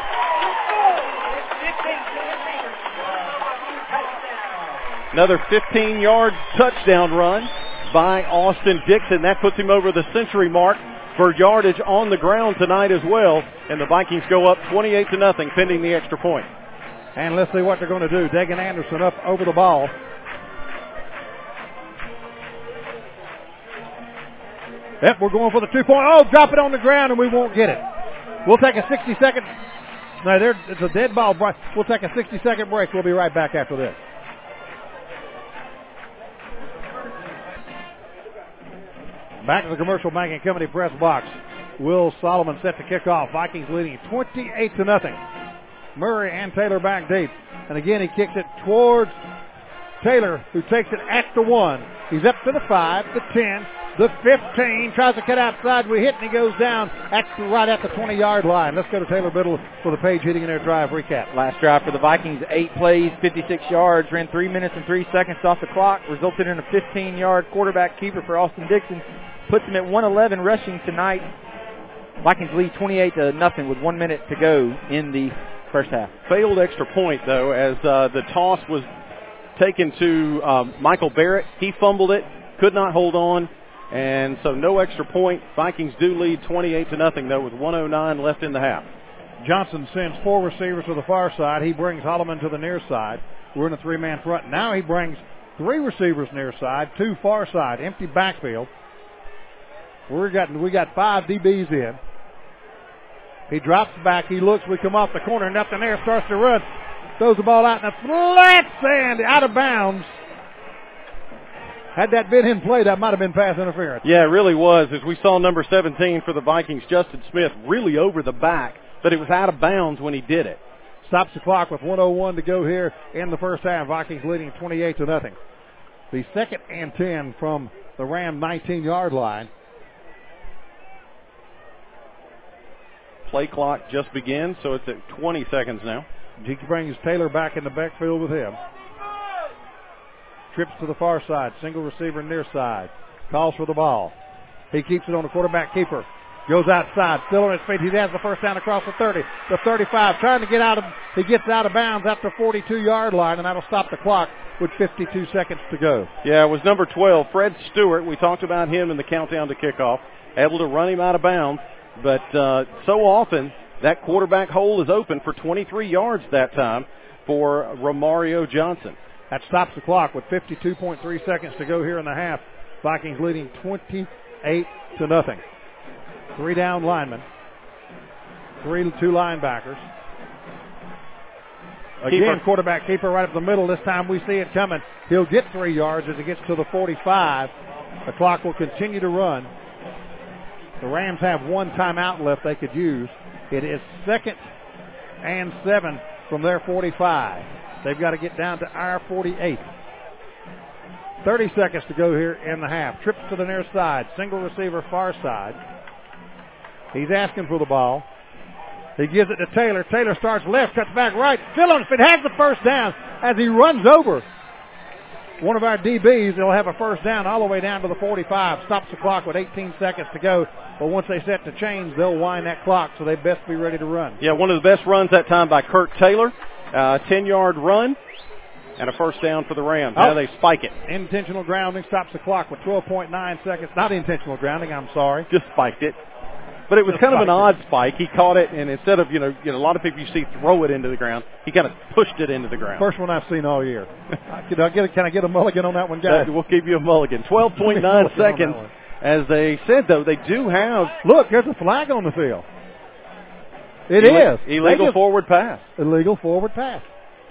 Another fifteen-yard touchdown run by Austin Dixon. That puts him over the century mark for yardage on the ground tonight as well. And the Vikings go up twenty-eight to nothing, pending the extra point. And let's see what they're going to do. Dagan Anderson up over the ball. Yep, we're going for the two-point. Oh, drop it on the ground, and we won't get it. We'll take a sixty-second. No, there, it's a dead ball. We'll take a sixty-second break. We'll be right back after this. Back to the Commercial Banking Company press box. Will Solomon set to kick off. Vikings leading twenty-eight to nothing. Murray and Taylor back deep. And again, he kicks it towards Taylor, who takes it at the one. He's up to the five, the ten, the fifteen, tries to cut outside. We hit, and he goes down at, right at the twenty-yard line. Let's go to Taylor Biddle for the Page Heating and Air Drive recap. Last drive for the Vikings, eight plays, fifty-six yards, ran three minutes and three seconds off the clock, resulted in a fifteen-yard quarterback keeper for Austin Dixon. Puts him at one eleven rushing tonight. Vikings lead twenty-eight to nothing with one minute to go in the first half. Failed extra point, though, as uh, the toss was taken to um, Michael Barrett. He fumbled it, could not hold on, and so no extra point. Vikings do lead twenty-eight to nothing, though, with one oh nine left in the half. Johnson sends four receivers to the far side. He brings Holloman to the near side. We're in a three-man front. Now he brings three receivers near side, two far side, empty backfield. We got we got five D Bs in. He drops back. He looks. We come off the corner. Nothing there. Starts to run. Throws the ball out in the flat sand, out of bounds. Had that been in play, that might have been pass interference. Yeah, it really was. As we saw number seventeen for the Vikings, Justin Smith, really over the back, but it was out of bounds when he did it. Stops the clock with one oh one to go here in the first half. Vikings leading twenty-eight to nothing. The second and ten from the Ram nineteen-yard line. Play clock just begins, so it's at twenty seconds now. He brings Taylor back in the backfield with him. Trips to the far side. Single receiver near side. Calls for the ball. He keeps it on the quarterback keeper. Goes outside. Still on his feet. He has the first down across the thirty. The thirty-five. Trying to get out of, he gets out of bounds at the forty-two-yard line, and that'll stop the clock with fifty-two seconds to go. Yeah, it was number twelve, Fred Stewart. We talked about him in the countdown to kickoff. Able to run him out of bounds. But uh, so often that quarterback hole is open for twenty-three yards that time for Romario Johnson. That stops the clock with fifty-two point three seconds to go here in the half. Vikings leading twenty-eight to nothing. Three down linemen. Three to two linebackers. Again, keeper. Quarterback keeper right up the middle. This time we see it coming. He'll get three yards as he gets to the forty-five. The clock will continue to run. The Rams have one timeout left they could use. It is second and seven from their forty-five. They've got to get down to our forty-eight. thirty seconds to go here in the half. Trips to the near side. Single receiver far side. He's asking for the ball. He gives it to Taylor. Taylor starts left, cuts back right. Still on his feet. Has the first down as he runs over one of our D Bs. They'll have a first down all the way down to the forty-five. Stops the clock with eighteen seconds to go. But once they set the chains, they'll wind that clock, so they best be ready to run. Yeah, one of the best runs that time by Kurt Taylor. Uh, ten-yard run and a first down for the Rams. Oh. Now they spike it. Intentional grounding stops the clock with twelve point nine seconds. Not intentional grounding, I'm sorry. Just spiked it. But it was Just kind of an it. odd spike. He caught it, and instead of, you know, you know, a lot of people you see throw it into the ground, he kind of pushed it into the ground. First one I've seen all year. Can I get a, can I get a mulligan on that one, guys? We'll give you a mulligan. twelve point nine seconds. As they said, though, they do have... Look, there's a flag on the field. It Ill- is. Illegal just, forward pass. Illegal forward pass.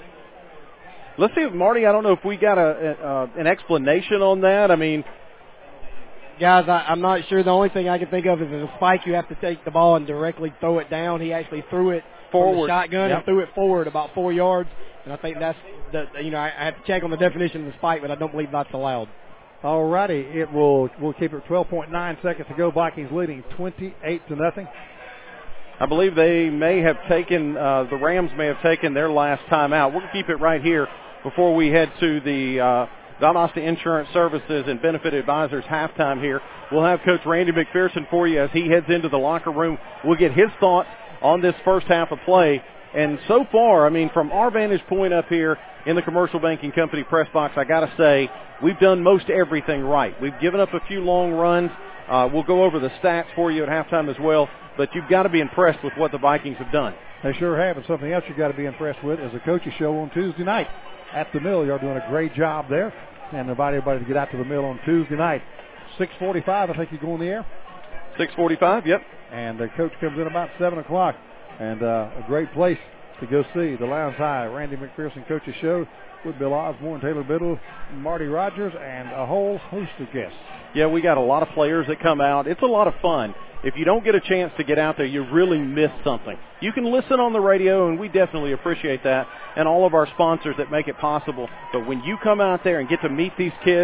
Let's see if, Marty, I don't know if we got a, a uh, an explanation on that. I mean... Guys, I, I'm not sure. The only thing I can think of is a spike. You have to take the ball and directly throw it down. He actually threw it forward, from the shotgun, yep. and threw it forward about four yards. And I think that's the, you know, I, I have to check on the definition of the spike, but I don't believe that's allowed. All righty, it will. We'll keep it twelve point nine seconds to go. Vikings leading twenty-eight to nothing. I believe they may have taken uh, the Rams may have taken their last timeout. We'll keep it right here before we head to the. Uh, Valdosta Insurance Services and Benefit Advisors halftime here. We'll have Coach Randy McPherson for you as he heads into the locker room. We'll get his thoughts on this first half of play. And so far, I mean, from our vantage point up here in the Commercial Banking Company press box, I got to say, we've done most everything right. We've given up a few long runs. Uh, we'll go over the stats for you at halftime as well. But you've got to be impressed with what the Vikings have done. They sure have. And something else you've got to be impressed with is the coaches show on Tuesday night at the Mill. You're doing a great job there. And invite everybody to get out to the Mill on Tuesday night. six forty-five, I think you go in the air. six forty-five, yep. And the coach comes in about seven o'clock. And uh, a great place to go see the Lowndes High Randy McPherson Coaches Show with Bill Osborne, Taylor Biddle, Marty Rogers, and a whole host of guests. Yeah, we got a lot of players that come out. It's a lot of fun. If you don't get a chance to get out there, you really miss something. You can listen on the radio, and we definitely appreciate that, and all of our sponsors that make it possible. But when you come out there and get to meet these kids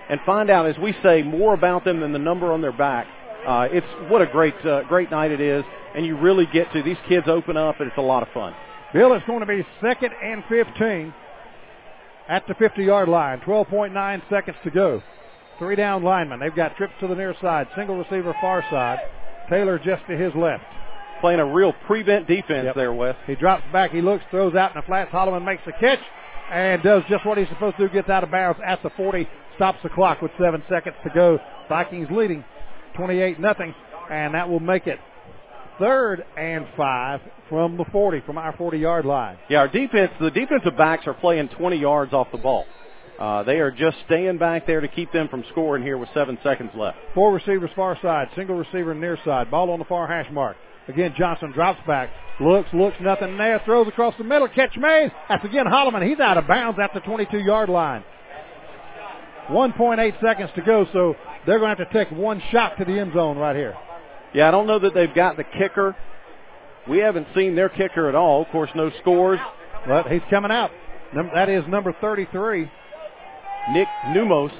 and find out, as we say, more about them than the number on their back. Uh, it's what a great, uh, great night it is, and you really get to, these kids open up, and it's a lot of fun. Bill, it's going to be second and fifteen at the fifty-yard line. twelve point nine seconds to go. Three down linemen. They've got trips to the near side. Single receiver far side. Taylor just to his left. Playing a real prevent defense yep. there, Wes. He drops back. He looks, throws out in the flats. Holloman makes the catch and does just what he's supposed to do. Gets out of bounds at the forty. Stops the clock with seven seconds to go. Vikings leading twenty-eight nothing, and that will make it third and five from the forty, from our forty-yard line. Yeah, our defense, the defensive backs are playing twenty yards off the ball. Uh, they are just staying back there to keep them from scoring here with seven seconds left. Four receivers far side, single receiver near side. Ball on the far hash mark. Again, Johnson drops back, looks, looks, nothing there, throws across the middle, catch made. That's again Holloman. He's out of bounds at the twenty-two-yard line. one point eight seconds to go, so they're going to have to take one shot to the end zone right here. Yeah, I don't know that they've got the kicker. We haven't seen their kicker at all. Of course, no scores. But he's coming out. That is number thirty-three. Nick Numos.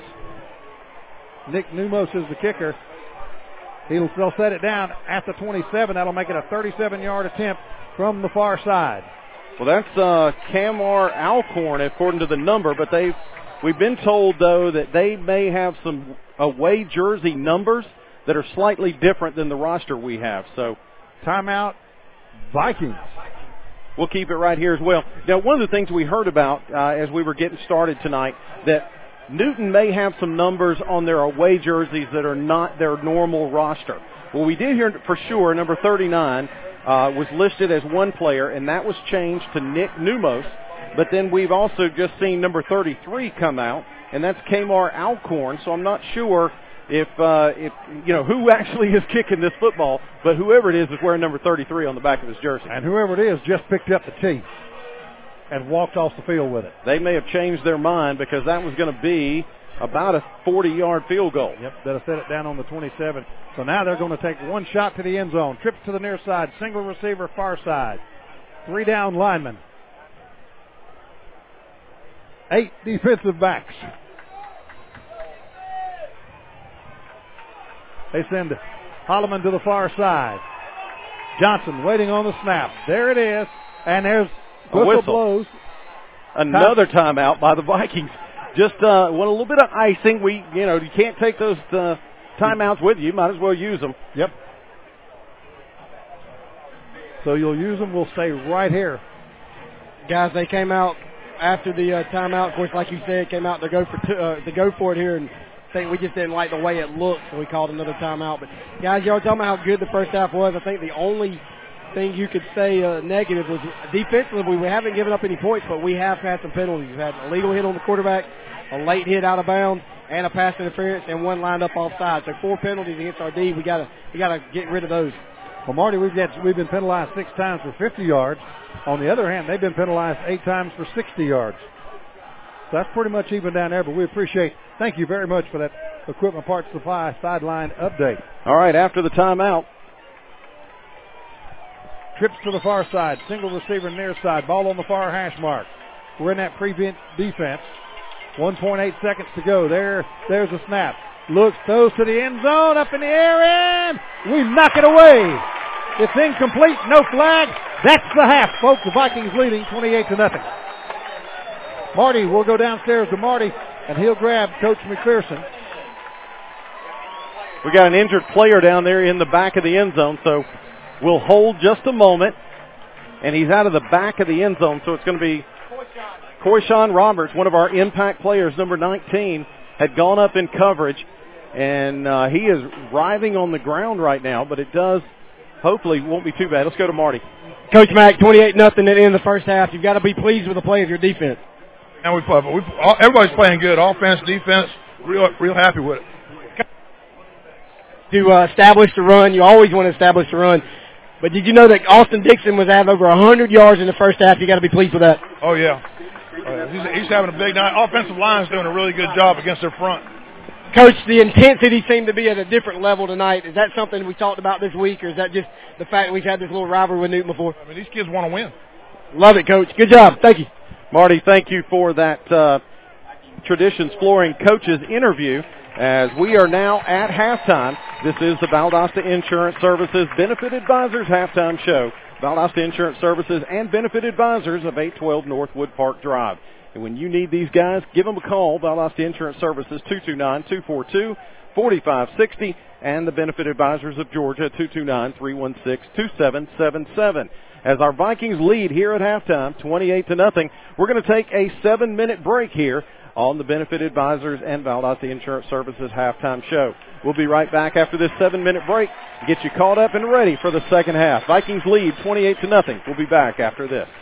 Nick Numos is the kicker. He'll, they'll set it down at the twenty-seven. That'll make it a thirty-seven-yard attempt from the far side. Well, that's uh, Camar Alcorn, according to the number, but they've we've been told, though, that they may have some away jersey numbers that are slightly different than the roster we have. So, timeout, Vikings. We'll keep it right here as well. Now, one of the things we heard about uh, as we were getting started tonight, that Newton may have some numbers on their away jerseys that are not their normal roster. Well, we did hear for sure number thirty-nine uh, was listed as one player, and that was changed to Nick Numos. But then we've also just seen number thirty-three come out, and that's Kamar Alcorn. So I'm not sure if, uh, if you know, who actually is kicking this football, but whoever it is is wearing number thirty-three on the back of his jersey. And whoever it is just picked up the tee and walked off the field with it. They may have changed their mind because that was going to be about a forty-yard field goal. Yep, they'll set it down on the twenty-seven. So now they're going to take one shot to the end zone. Trips to the near side, single receiver far side. Three down linemen. Eight defensive backs. They send Holloman to the far side. Johnson waiting on the snap. There it is. And there's whistle, whistle. blows. Another timeout by the Vikings. Just uh, want a little bit of icing. We, you know, you can't take those uh, timeouts with you. You might as well use them. Yep. So you'll use them. We'll stay right here. Guys, they came out after the uh, timeout. Of course, like you said, came out to go for t- uh, to go for it here, and I think we just didn't like the way it looked, so we called another timeout. But guys, y'all talking about how good the first half was. I think the only thing you could say uh, negative was defensively. We haven't given up any points, but we have had some penalties. We've had a legal hit on the quarterback, a late hit out of bounds, and a pass interference, and one lined up offside. So four penalties against our D. We gotta we gotta get rid of those. Well, Marty, we've got we've been penalized six times for fifty yards. On the other hand, they've been penalized eight times for sixty yards. So that's pretty much even down there, but we appreciate, thank you very much for that Equipment Parts Supply sideline update. All right, after the timeout. Trips to the far side, single receiver near side, ball on the far hash mark. We're in that prevent defense. one point eight seconds to go. There, there's a snap. Looks, throws to the end zone, up in the air, and we knock it away. It's incomplete, no flag. That's the half, folks. The Vikings leading twenty-eight to nothing. Marty, we'll go downstairs to Marty, and he'll grab Coach McPherson. We got an injured player down there in the back of the end zone, so we'll hold just a moment. And he's out of the back of the end zone, so it's going to be Koyshawn Roberts, one of our impact players, number nineteen, had gone up in coverage, and uh, he is writhing on the ground right now, but it does, hopefully, won't be too bad. Let's go to Marty. Coach Mack, twenty-eight nothing at the end of the first half. You've got to be pleased with the play of your defense. And we play, we everybody's playing good, offense, defense. Real, real happy with it. To uh, establish the run, you always want to establish the run. But did you know that Austin Dixon was having over one hundred yards in the first half? You got to be pleased with that. Oh yeah, uh, he's, he's having a big night. Offensive line's doing a really good job against their front. Coach, the intensity seemed to be at a different level tonight. Is that something we talked about this week, or is that just the fact that we've had this little rivalry with Newton before? I mean, these kids want to win. Love it, Coach. Good job. Thank you. Marty, thank you for that uh, Traditions Flooring Coaches interview as we are now at halftime. This is the Valdosta Insurance Services Benefit Advisors halftime show. Valdosta Insurance Services and Benefit Advisors of eight twelve North Wood Park Drive. And when you need these guys, give them a call. Valdosta Insurance Services, two two nine, two four two, four five six zero, and the Benefit Advisors of Georgia, two two nine, three one six, two seven seven seven. As our Vikings lead here at halftime, twenty-eight to nothing, we're going to take a seven-minute break here on the Benefit Advisors and Valdosta Insurance Services halftime show. We'll be right back after this seven-minute break, get you caught up and ready for the second half. Vikings lead twenty-eight to nothing. We'll be back after this.